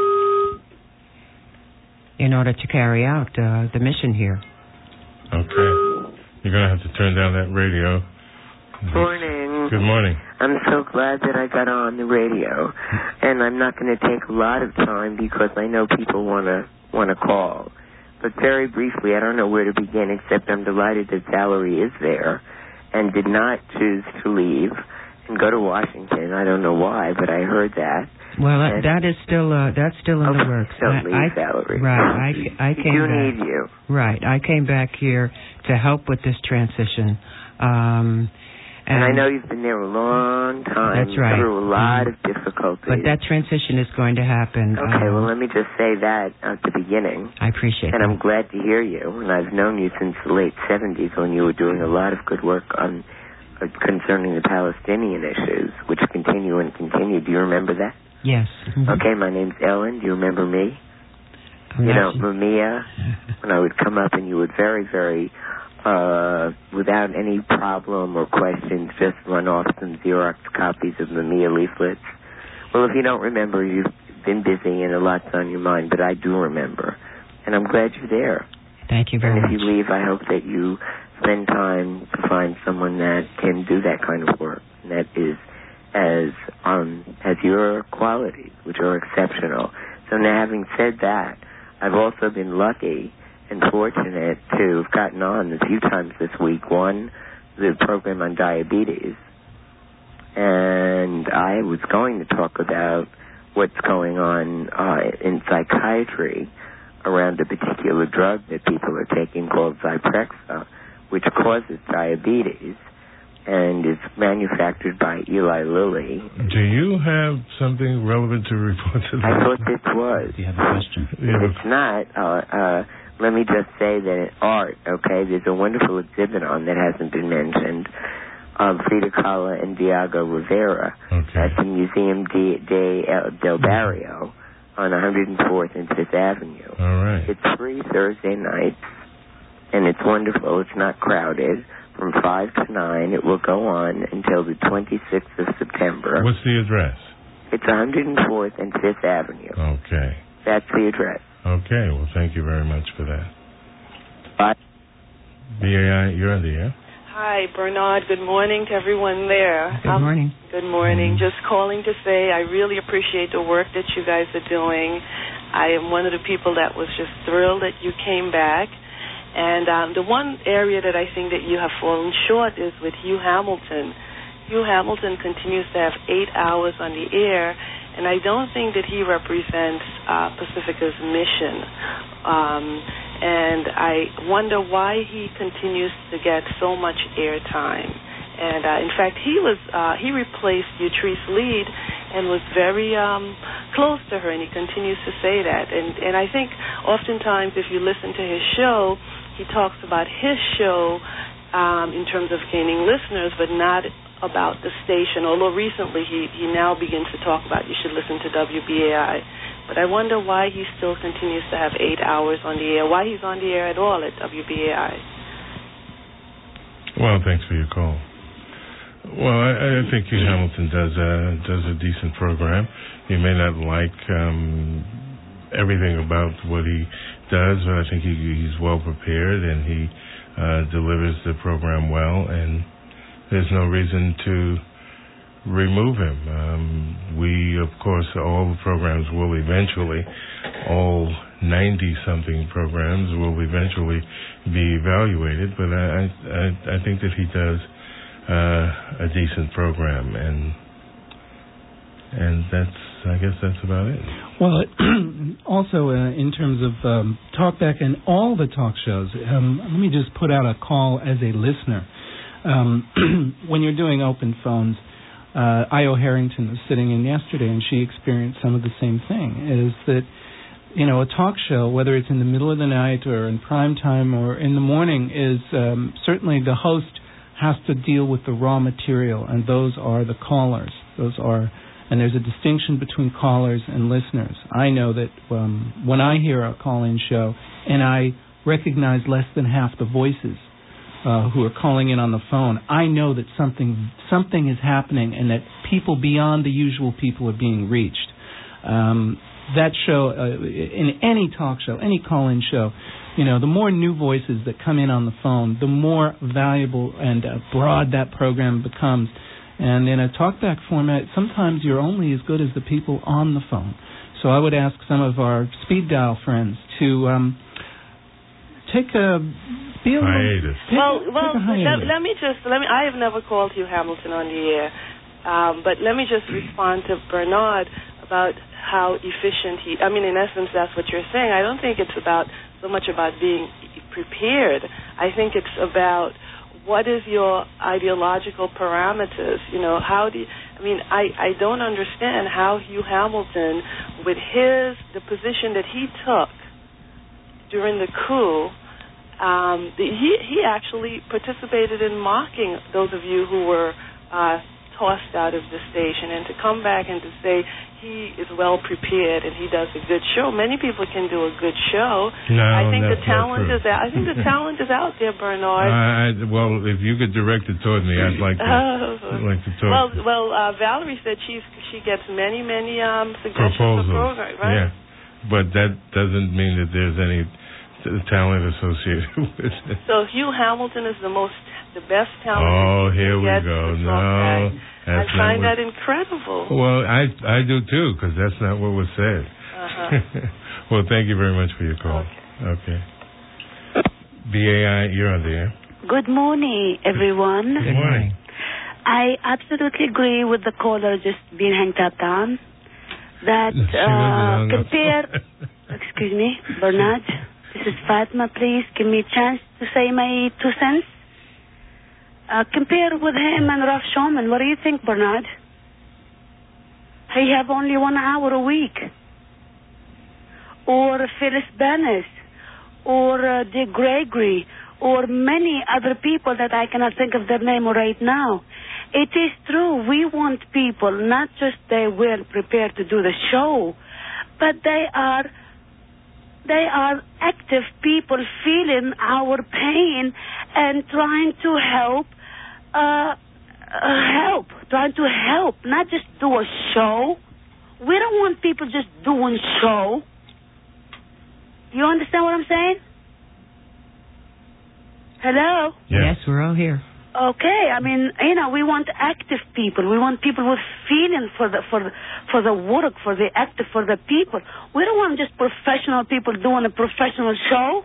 Speaker 4: in order to carry out uh, the mission here.
Speaker 2: Okay, you're going to have to turn down that radio.
Speaker 10: Morning.
Speaker 2: Good morning.
Speaker 10: I'm so glad that I got on the radio, and I'm not going to take a lot of time because I know people want to want to call. But very briefly, I don't know where to begin, except I'm delighted that Valerie is there and did not choose to leave and go to Washington. I don't know why, but I heard that.
Speaker 4: Well, uh, that is still uh, that's still in
Speaker 10: okay,
Speaker 4: the works.
Speaker 10: Don't leave,
Speaker 4: I,
Speaker 10: Valerie.
Speaker 4: Right, I, I came
Speaker 10: do
Speaker 4: back.
Speaker 10: need you.
Speaker 4: Right, I came back here to help with this transition. Um,
Speaker 10: And, and I know you've been there a long time.
Speaker 4: That's right.
Speaker 10: Through a lot
Speaker 4: mm.
Speaker 10: of difficulties.
Speaker 4: But that transition is going to happen.
Speaker 10: Okay,
Speaker 4: um,
Speaker 10: well, let me just say that at the beginning.
Speaker 4: I appreciate
Speaker 10: and
Speaker 4: that.
Speaker 10: And I'm glad to hear you. And I've known you since the late seventies when you were doing a lot of good work on uh, concerning the Palestinian issues, which continue and continue. Do you remember that?
Speaker 4: Yes. Mm-hmm.
Speaker 10: Okay, my name's Ellen. Do you remember me?
Speaker 4: I'm
Speaker 10: you know,
Speaker 4: sure.
Speaker 10: Mamiya, when I would come up and you would very, very... Uh, without any problem or questions, just run off some Xerox copies of Mamiya leaflets. Well, if you don't remember, you've been busy and a lot's on your mind, but I do remember. And I'm glad you're there.
Speaker 4: Thank you very
Speaker 10: much. And if
Speaker 4: much.
Speaker 10: you leave, I hope that you spend time to find someone that can do that kind of work, and that is as, um, as your qualities, which are exceptional. So now, having said that, I've also been lucky and fortunate to have gotten on a few times this week. One, the program on diabetes. And I was going to talk about what's going on uh, in psychiatry around a particular drug that people are taking called Zyprexa, which causes diabetes and is manufactured by Eli Lilly.
Speaker 2: Do you have something relevant to report to
Speaker 10: I thought this was.
Speaker 5: Do you have a question?
Speaker 10: If it's not, uh, uh, let me just say that in art, okay, there's a wonderful exhibit on that hasn't been mentioned, um, Frida Kahlo and Diego Rivera
Speaker 2: okay.
Speaker 10: at the Museum de, de del Barrio on one hundred fourth and fifth Avenue.
Speaker 2: All right.
Speaker 10: It's free Thursday nights, and it's wonderful. It's not crowded. From five to nine, it will go on until the twenty-sixth of September.
Speaker 2: What's the address?
Speaker 10: It's one hundred fourth and fifth Avenue.
Speaker 2: Okay.
Speaker 10: That's the address.
Speaker 2: Okay, well, thank you very much for that.
Speaker 10: Bye.
Speaker 2: B A I, you're on the air.
Speaker 11: Hi, Bernard. Good morning to everyone there.
Speaker 4: Good
Speaker 11: um,
Speaker 4: morning.
Speaker 11: Good morning.
Speaker 2: Mm-hmm.
Speaker 11: Just calling to say I really appreciate the work that you guys are doing. I am one of the people that was just thrilled that you came back. And um, the one area that I think that you have fallen short is with Hugh Hamilton. Hugh Hamilton continues to have eight hours on the air, and I don't think that he represents uh, Pacifica's mission. Um, and I wonder why he continues to get so much airtime. And uh, in fact, he was uh, he replaced Utrice Lead and was very um, close to her, and he continues to say that. And and I think oftentimes if you listen to his show, he talks about his show um, in terms of gaining listeners, but not about the station, although recently he, he now begins to talk about you should listen to W B A I. But I wonder why he still continues to have eight hours on the air, why he's on the air at all at W B A I.
Speaker 2: Well, thanks for your call. Well, I, I think Hugh Hamilton does a, does a decent program. You may not like um, everything about what he does, but I think he, he's well prepared and he uh, delivers the program well, and there's no reason to remove him. Um, we, of course, all the programs will eventually, all ninety-something programs will eventually be evaluated, but I, I, I think that he does Uh, a decent program, and and that's I guess that's about it.
Speaker 6: Well, also uh, in terms of um, Talkback and all the talk shows, um, let me just put out a call as a listener. Um, when you're doing open phones, uh, Io Harrington was sitting in yesterday, and she experienced some of the same thing. Is that you know a talk show, whether it's in the middle of the night or in prime time or in the morning, is um, certainly the host has to deal with the raw material, and those are the callers. Those are, and there's a distinction between callers and listeners. I know that um, when I hear a call-in show and I recognize less than half the voices uh, who are calling in on the phone, I know that something something is happening and that people beyond the usual people are being reached. Um, that show, uh, in any talk show, any call-in show, you know, the more new voices that come in on the phone, the more valuable and uh, broad that program becomes. And in a talkback format, sometimes you're only as good as the people on the phone. So I would ask some of our speed dial friends to um, take a be a
Speaker 2: hiatus.
Speaker 6: Take,
Speaker 11: well,
Speaker 6: take
Speaker 11: well,
Speaker 6: a hiatus.
Speaker 11: Let, let me just let me. I have never called Hugh Hamilton on the air, um, but let me just respond to Bernard about how efficient he. I mean, in essence, that's what you're saying. I don't think it's about. so much about being prepared. I think it's about what is your ideological parameters. You know, how do you, I mean, I, I don't understand how Hugh Hamilton, with his, the position that he took during the coup, um, the, he, he actually participated in mocking those of you who were uh, tossed out of the station, and to come back and to say, he is well prepared and he does a good show. Many people can do a good show.
Speaker 2: No,
Speaker 11: I think
Speaker 2: that's
Speaker 11: the talent
Speaker 2: not true.
Speaker 11: is out. I think the talent is out there, Bernard.
Speaker 2: Uh, I, well, if you could direct it toward me, I'd like to.
Speaker 11: Oh.
Speaker 2: I'd like to talk.
Speaker 11: Well, well, uh, Valerie said she's she gets many, many um, suggestions
Speaker 2: proposals.
Speaker 11: for program, right?
Speaker 2: Yeah, but that doesn't mean that there's any t- talent associated with it.
Speaker 11: So Hugh Hamilton is the most, the best talent.
Speaker 2: Oh, here we go. No.
Speaker 11: I find
Speaker 2: what,
Speaker 11: that incredible.
Speaker 2: Well, I I do too, because that's not what was said.
Speaker 11: Uh-huh.
Speaker 2: Well, thank you very much for your call.
Speaker 11: Okay.
Speaker 2: Okay. B A I, you're on the air.
Speaker 12: Good morning, everyone.
Speaker 2: Good morning.
Speaker 12: I absolutely agree with the caller just being hanged up on. That uh, compare. Excuse me, Bernard. This is Fatma. Please give me a chance to say my two cents. Uh, compare with him and Ralph Shulman. What do you think, Bernard? He have only one hour a week. Or Phyllis Bennis, or uh, Dick Gregory, or many other people that I cannot think of their name right now. It is true. We want people, not just they well prepared to do the show, but they are they are active people feeling our pain and trying to help. Uh, uh, help, trying to help, not just do a show. We don't want people just doing show. You understand what I'm saying? Hello?
Speaker 2: Yes,
Speaker 4: yes we're all here.
Speaker 12: Okay, I mean, you know, we want active people. We want people with feeling for the for the, for the work, for the active, for the people. We don't want just professional people doing a professional show.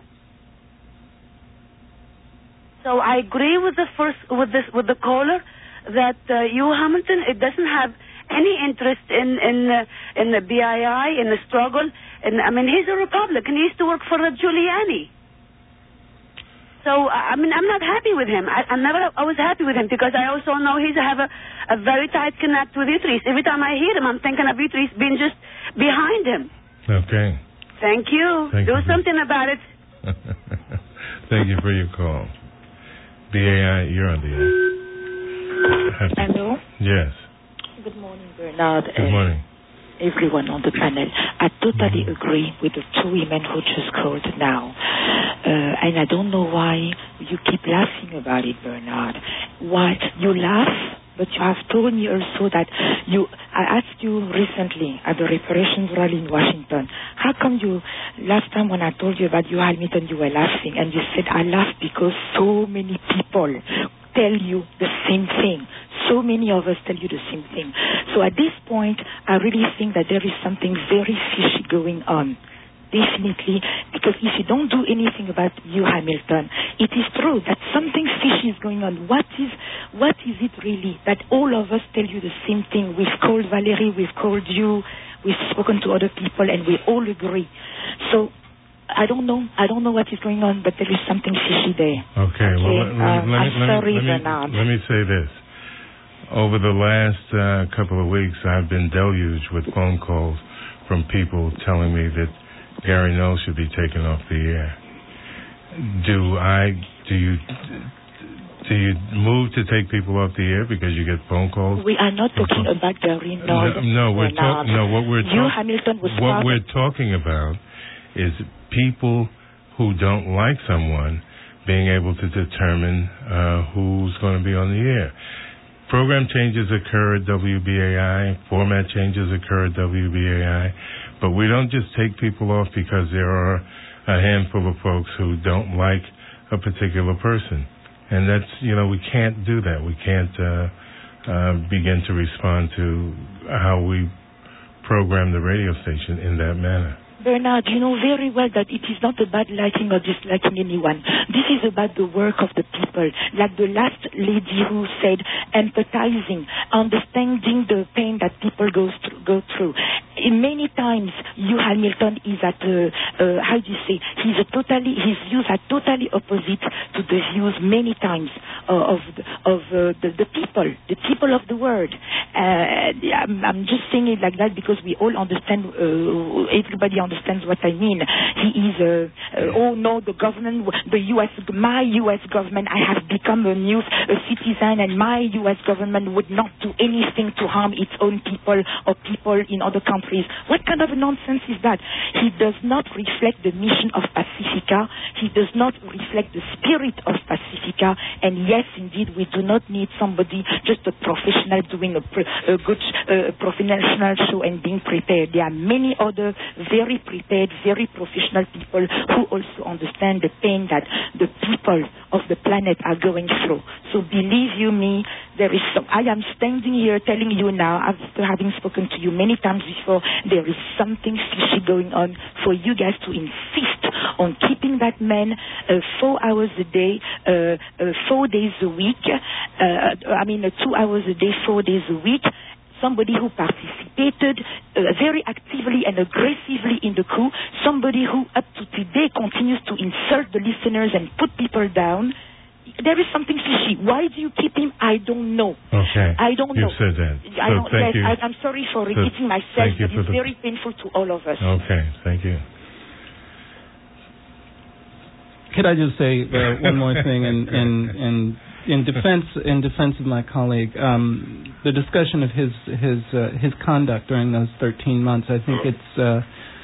Speaker 12: So I agree with the first with this with the caller that uh, Hugh Hamilton, it doesn't have any interest in in uh, in the B I I, in the struggle. And I mean, he's a Republican. He used to work for uh, Giuliani. So I mean, I'm not happy with him. I, I never, I was happy with him because I also know he's have a, a very tight connect with Idris. Every time I hear him, I'm thinking of Idris being just behind him.
Speaker 2: Okay.
Speaker 12: Thank you.
Speaker 2: Thank
Speaker 12: Do
Speaker 2: you.
Speaker 12: something about it.
Speaker 2: Thank you for your call. B A I, you're on the air.
Speaker 13: Hello.
Speaker 2: Yes.
Speaker 13: Good morning, Bernard.
Speaker 2: Good morning.
Speaker 13: Everyone on the panel. I totally agree with the two women who just called now. Uh, and I don't know why you keep laughing about it, Bernard. Why? You laugh, but you have told me also that you, I asked you recently at the reparations rally in Washington, how come you, last time when I told you about you, Hamilton, you were laughing, and you said, I laughed because so many people tell you the same thing. So many of us tell you the same thing. So at this point, I really think that there is something very fishy going on. Definitely, because if you don't do anything about you, Hamilton, it is true that something fishy is going on. What is, what is it really that all of us tell you the same thing? We've called Valerie, we've called you, we've spoken to other people, and we all agree. So I don't know. I don't know what is going on, but there is something fishy there.
Speaker 2: Okay.
Speaker 13: okay?
Speaker 2: Well, let,
Speaker 13: Uh,
Speaker 2: let,
Speaker 13: I'm
Speaker 2: let,
Speaker 13: sorry,
Speaker 2: let, me,
Speaker 13: Bernard.
Speaker 2: let me say this. Over the last uh, couple of weeks, I've been deluged with phone calls from people telling me that Gary Knowles should be taken off the air. Do I? Do you? Do you move to take people off the air because you get phone calls?
Speaker 13: We are not talking about Gary Knowles.
Speaker 2: No, no, we're talking. No, what we're
Speaker 13: you,
Speaker 2: talking.
Speaker 13: Hamilton, was
Speaker 2: What
Speaker 13: part
Speaker 2: we're talking about is people who don't like someone being able to determine uh, who's going to be on the air. Program changes occur at W B A I, format changes occur at W B A I, but we don't just take people off because there are a handful of folks who don't like a particular person. And that's, you know, we can't do that. We can't uh, uh, begin to respond to how we program the radio station in that manner.
Speaker 13: Bernard, you know very well that it is not about liking or disliking anyone. This is about the work of the people. Like the last lady who said, empathizing, understanding the pain that people go through. Go through. In many times, Hugh Hamilton is at, uh, uh, how do you say, he's a totally, his views are totally opposite to the views many times uh, of the, of uh, the, the people, the people of the world. Uh, I'm, I'm just saying it like that because we all understand, uh, everybody understands. Understands what I mean. He is, uh, uh, oh no, the government, the U S, my U S government, I have become a new a citizen, and my U S government would not do anything to harm its own people or people in other countries. What kind of nonsense is that? He does not reflect the mission of Pacifica. He does not reflect the spirit of Pacifica. And yes, indeed, we do not need somebody, just a professional doing a, pre- a good uh, professional show and being prepared. There are many other very prepared, very professional people who also understand the pain that the people of the planet are going through. So believe you me, there is some, I am standing here telling you now, after having spoken to you many times before, there is something fishy going on for you guys to insist on keeping that man uh, four hours a day, uh, uh, four days a week, uh, I mean uh, two hours a day, four days a week. Somebody who participated uh, very actively and aggressively in the coup, somebody who up to today continues to insult the listeners and put people down. There is something fishy. Why do you keep him? I don't know.
Speaker 2: Okay.
Speaker 13: I don't
Speaker 2: You've
Speaker 13: know.
Speaker 2: said that.
Speaker 13: I
Speaker 2: So
Speaker 13: don't,
Speaker 2: thank
Speaker 13: yes,
Speaker 2: you.
Speaker 13: I, I'm sorry for repeating
Speaker 2: so
Speaker 13: myself,
Speaker 2: you
Speaker 13: but it's
Speaker 2: the...
Speaker 13: very painful to all of us.
Speaker 2: Okay, thank you.
Speaker 6: Could I just say uh, one more thing in, in, in, in defense in defense of my colleague? Um, the discussion of his his uh, his conduct during those thirteen months, I think it's uh,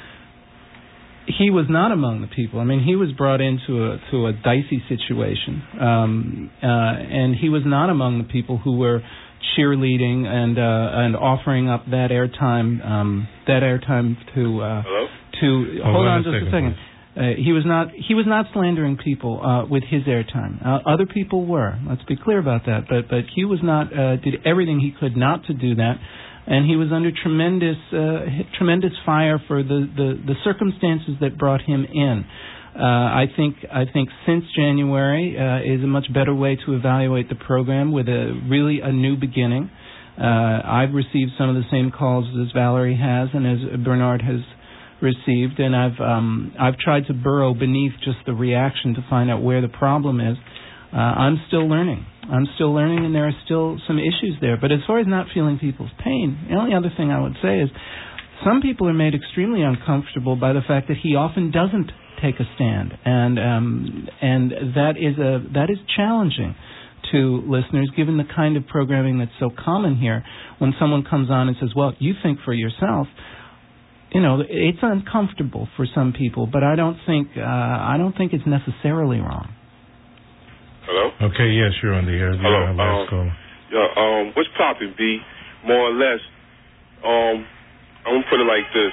Speaker 6: he was not among the people. I mean, he was brought into a to a dicey situation, um, uh, and he was not among the people who were cheerleading and uh, and offering up that airtime um, that airtime to uh,
Speaker 2: Hello?
Speaker 6: to
Speaker 2: oh,
Speaker 6: hold on
Speaker 2: a
Speaker 6: just
Speaker 2: second,
Speaker 6: a second.
Speaker 2: Please.
Speaker 6: Uh, he was not. He was not slandering people uh, with his airtime. Uh, other people were. Let's be clear about that. But but he was not. Uh, did everything he could not to do that, and he was under tremendous uh, tremendous fire for the, the, the circumstances that brought him in. Uh, I think I think since January uh, is a much better way to evaluate the program with a really a new beginning. I've received some of the same calls as Valerie has and as Bernard has received, and I've um, I've tried to burrow beneath just the reaction to find out where the problem is. Uh, I'm still learning. I'm still learning, and there are still some issues there. But as far as not feeling people's pain, the only other thing I would say is some people are made extremely uncomfortable by the fact that he often doesn't take a stand, and um, and that is a that is challenging to listeners, given the kind of programming that's so common here. When someone comes on and says, "Well, you think for yourself," you know, it's uncomfortable for some people. But I don't think uh, I don't think it's necessarily wrong.
Speaker 14: Hello?
Speaker 2: Okay, yes, you're on the air.
Speaker 14: Hello.
Speaker 2: Um,
Speaker 14: Um, yeah, um, what's poppin', B? More or less, um, I'm going to put it like this.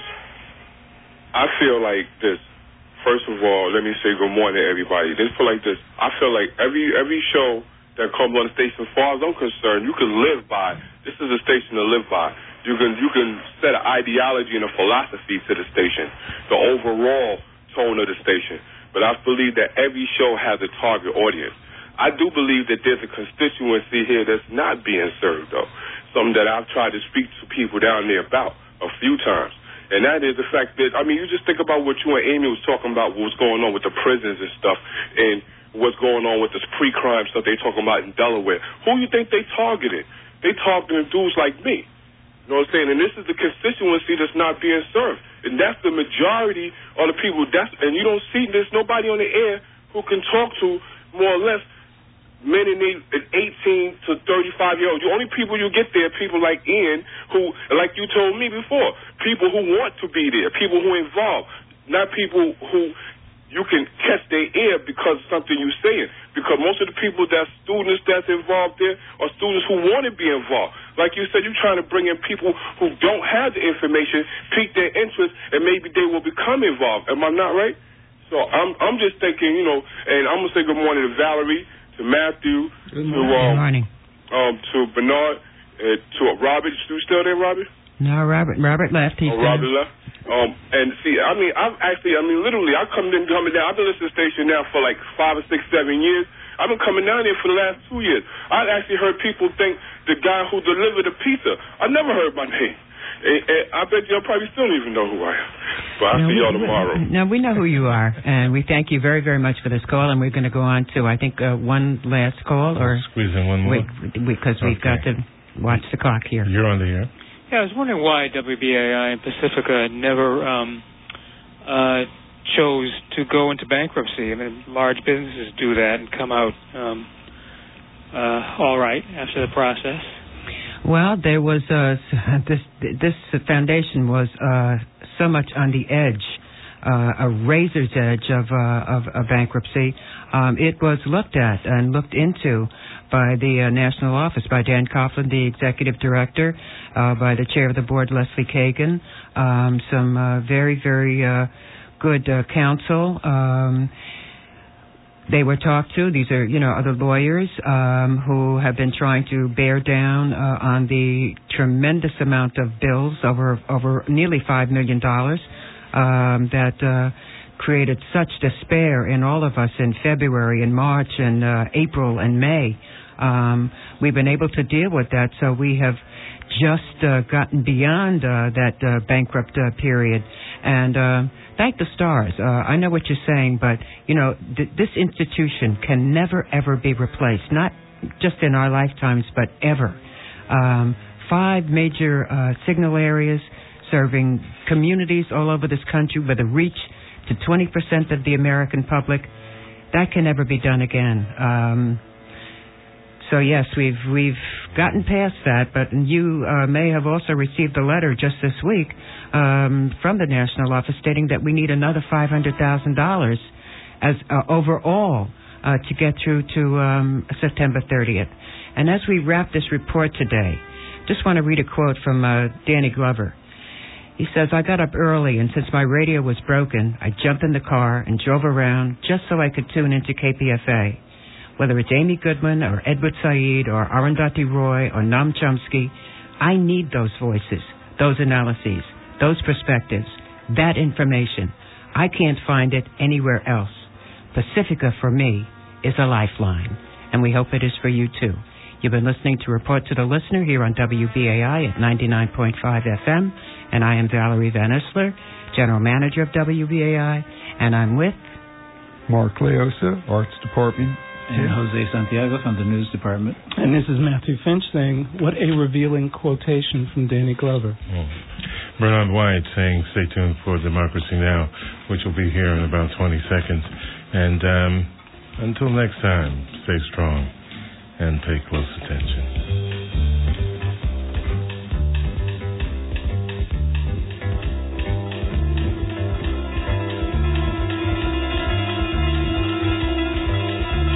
Speaker 14: I feel like this. First of all, let me say good morning to everybody. Let's put it like this. I feel like every every show that comes on the station, as far as I'm concerned, you can live by. This is a station to live by. You can, you can set an ideology and a philosophy to the station, the overall tone of the station. But I believe that every show has a target audience. I do believe that there's a constituency here that's not being served, though. Something that I've tried to speak to people down there about a few times. And that is the fact that, I mean, you just think about what you and Amy was talking about, what's going on with the prisons and stuff, and what's going on with this pre-crime stuff they talking about in Delaware. Who you think they targeted? They targeted dudes like me. You know what I'm saying? And this is the constituency that's not being served. And that's the majority of the people. That's, and you don't see, there's nobody on the air who can talk to, more or less, men in the eighteen to thirty-five year olds. The only people you get there are people like Ian, who, like you told me before, people who want to be there, people who are involved, not people who you can catch their ear because of something you're saying. Because most of the people that's students that's involved there are students who want to be involved. Like you said, you're trying to bring in people who don't have the information, pique their interest, and maybe they will become involved. Am I not right? So I'm I'm just thinking, you know, and I'm going to say good morning to Valerie, to Matthew,
Speaker 4: good
Speaker 14: to
Speaker 4: morning.
Speaker 14: um,
Speaker 4: good morning.
Speaker 14: um to Bernard, uh, to uh, Robert. You still there, Robert?
Speaker 4: No, Robert. Robert left. He's
Speaker 14: oh, Robert left. Um, and see, I mean, I've actually, I mean, literally, I've come in, coming down. I've been listening to the station now for like five or six, seven years. I've been coming down here for the last two years. I've actually heard people think the guy who delivered the pizza. I never heard my name. And, and I bet y'all probably still don't even know who I am. But I'll no, see y'all tomorrow.
Speaker 4: No, we know who you are, and we thank you very, very much for this call, and we're going to go on to, I think, uh, one last call. or
Speaker 2: Squeeze in one more.
Speaker 4: Because we, we've okay. got to watch the clock here.
Speaker 2: You're on the air.
Speaker 15: Yeah, I was wondering why W B A I and Pacifica never um, uh, chose to go into bankruptcy. I mean, large businesses do that and come out um, uh, all right after the process.
Speaker 4: Well, there was uh, this this foundation was uh, so much on the edge, uh, a razor's edge of uh, of, of bankruptcy. Um, it was looked at and looked into by the uh, national office, by Dan Coughlin, the executive director, uh, by the chair of the board, Leslie Kagan, um, some uh, very, very uh, good uh, counsel. Um, they were talked to. These are, you know, other lawyers um, who have been trying to bear down uh, on the tremendous amount of bills, over over nearly five million dollars, um, that uh, created such despair in all of us in February and March and uh, April and May. Um, we've been able to deal with that, so we have just uh, gotten beyond uh, that uh, bankrupt uh, period. And uh, thank the stars. Uh, I know what you're saying, but, you know, th- this institution can never, ever be replaced, not just in our lifetimes, but ever. Um, five major uh, signal areas serving communities all over this country with a reach to twenty percent of the American public. That can never be done again. Um, so yes, we've we've gotten past that, but you uh, may have also received a letter just this week um, from the national office stating that we need another five hundred thousand dollars as uh, overall uh, to get through to um, September thirtieth. And as we wrap this report today, just want to read a quote from uh, Danny Glover. He says, I got up early, and since my radio was broken, I jumped in the car and drove around just so I could tune into K P F A. Whether it's Amy Goodman or Edward Said or Arundhati Roy or Noam Chomsky, I need those voices, those analyses, those perspectives, that information. I can't find it anywhere else. Pacifica, for me, is a lifeline, and we hope it is for you, too. You've been listening to Report to the Listener here on W B A I at ninety-nine point five F M, and I am Valerie Van Isler, General Manager of W B A I, and I'm with
Speaker 7: Mark Leosa, Arts Department.
Speaker 5: And Jose Santiago from the News Department.
Speaker 6: And this is Matthew Finch saying, what a revealing quotation from Danny Glover.
Speaker 2: Oh. Bernard White saying, stay tuned for Democracy Now!, which will be here in about twenty seconds. And um, until next time, stay strong and pay close attention.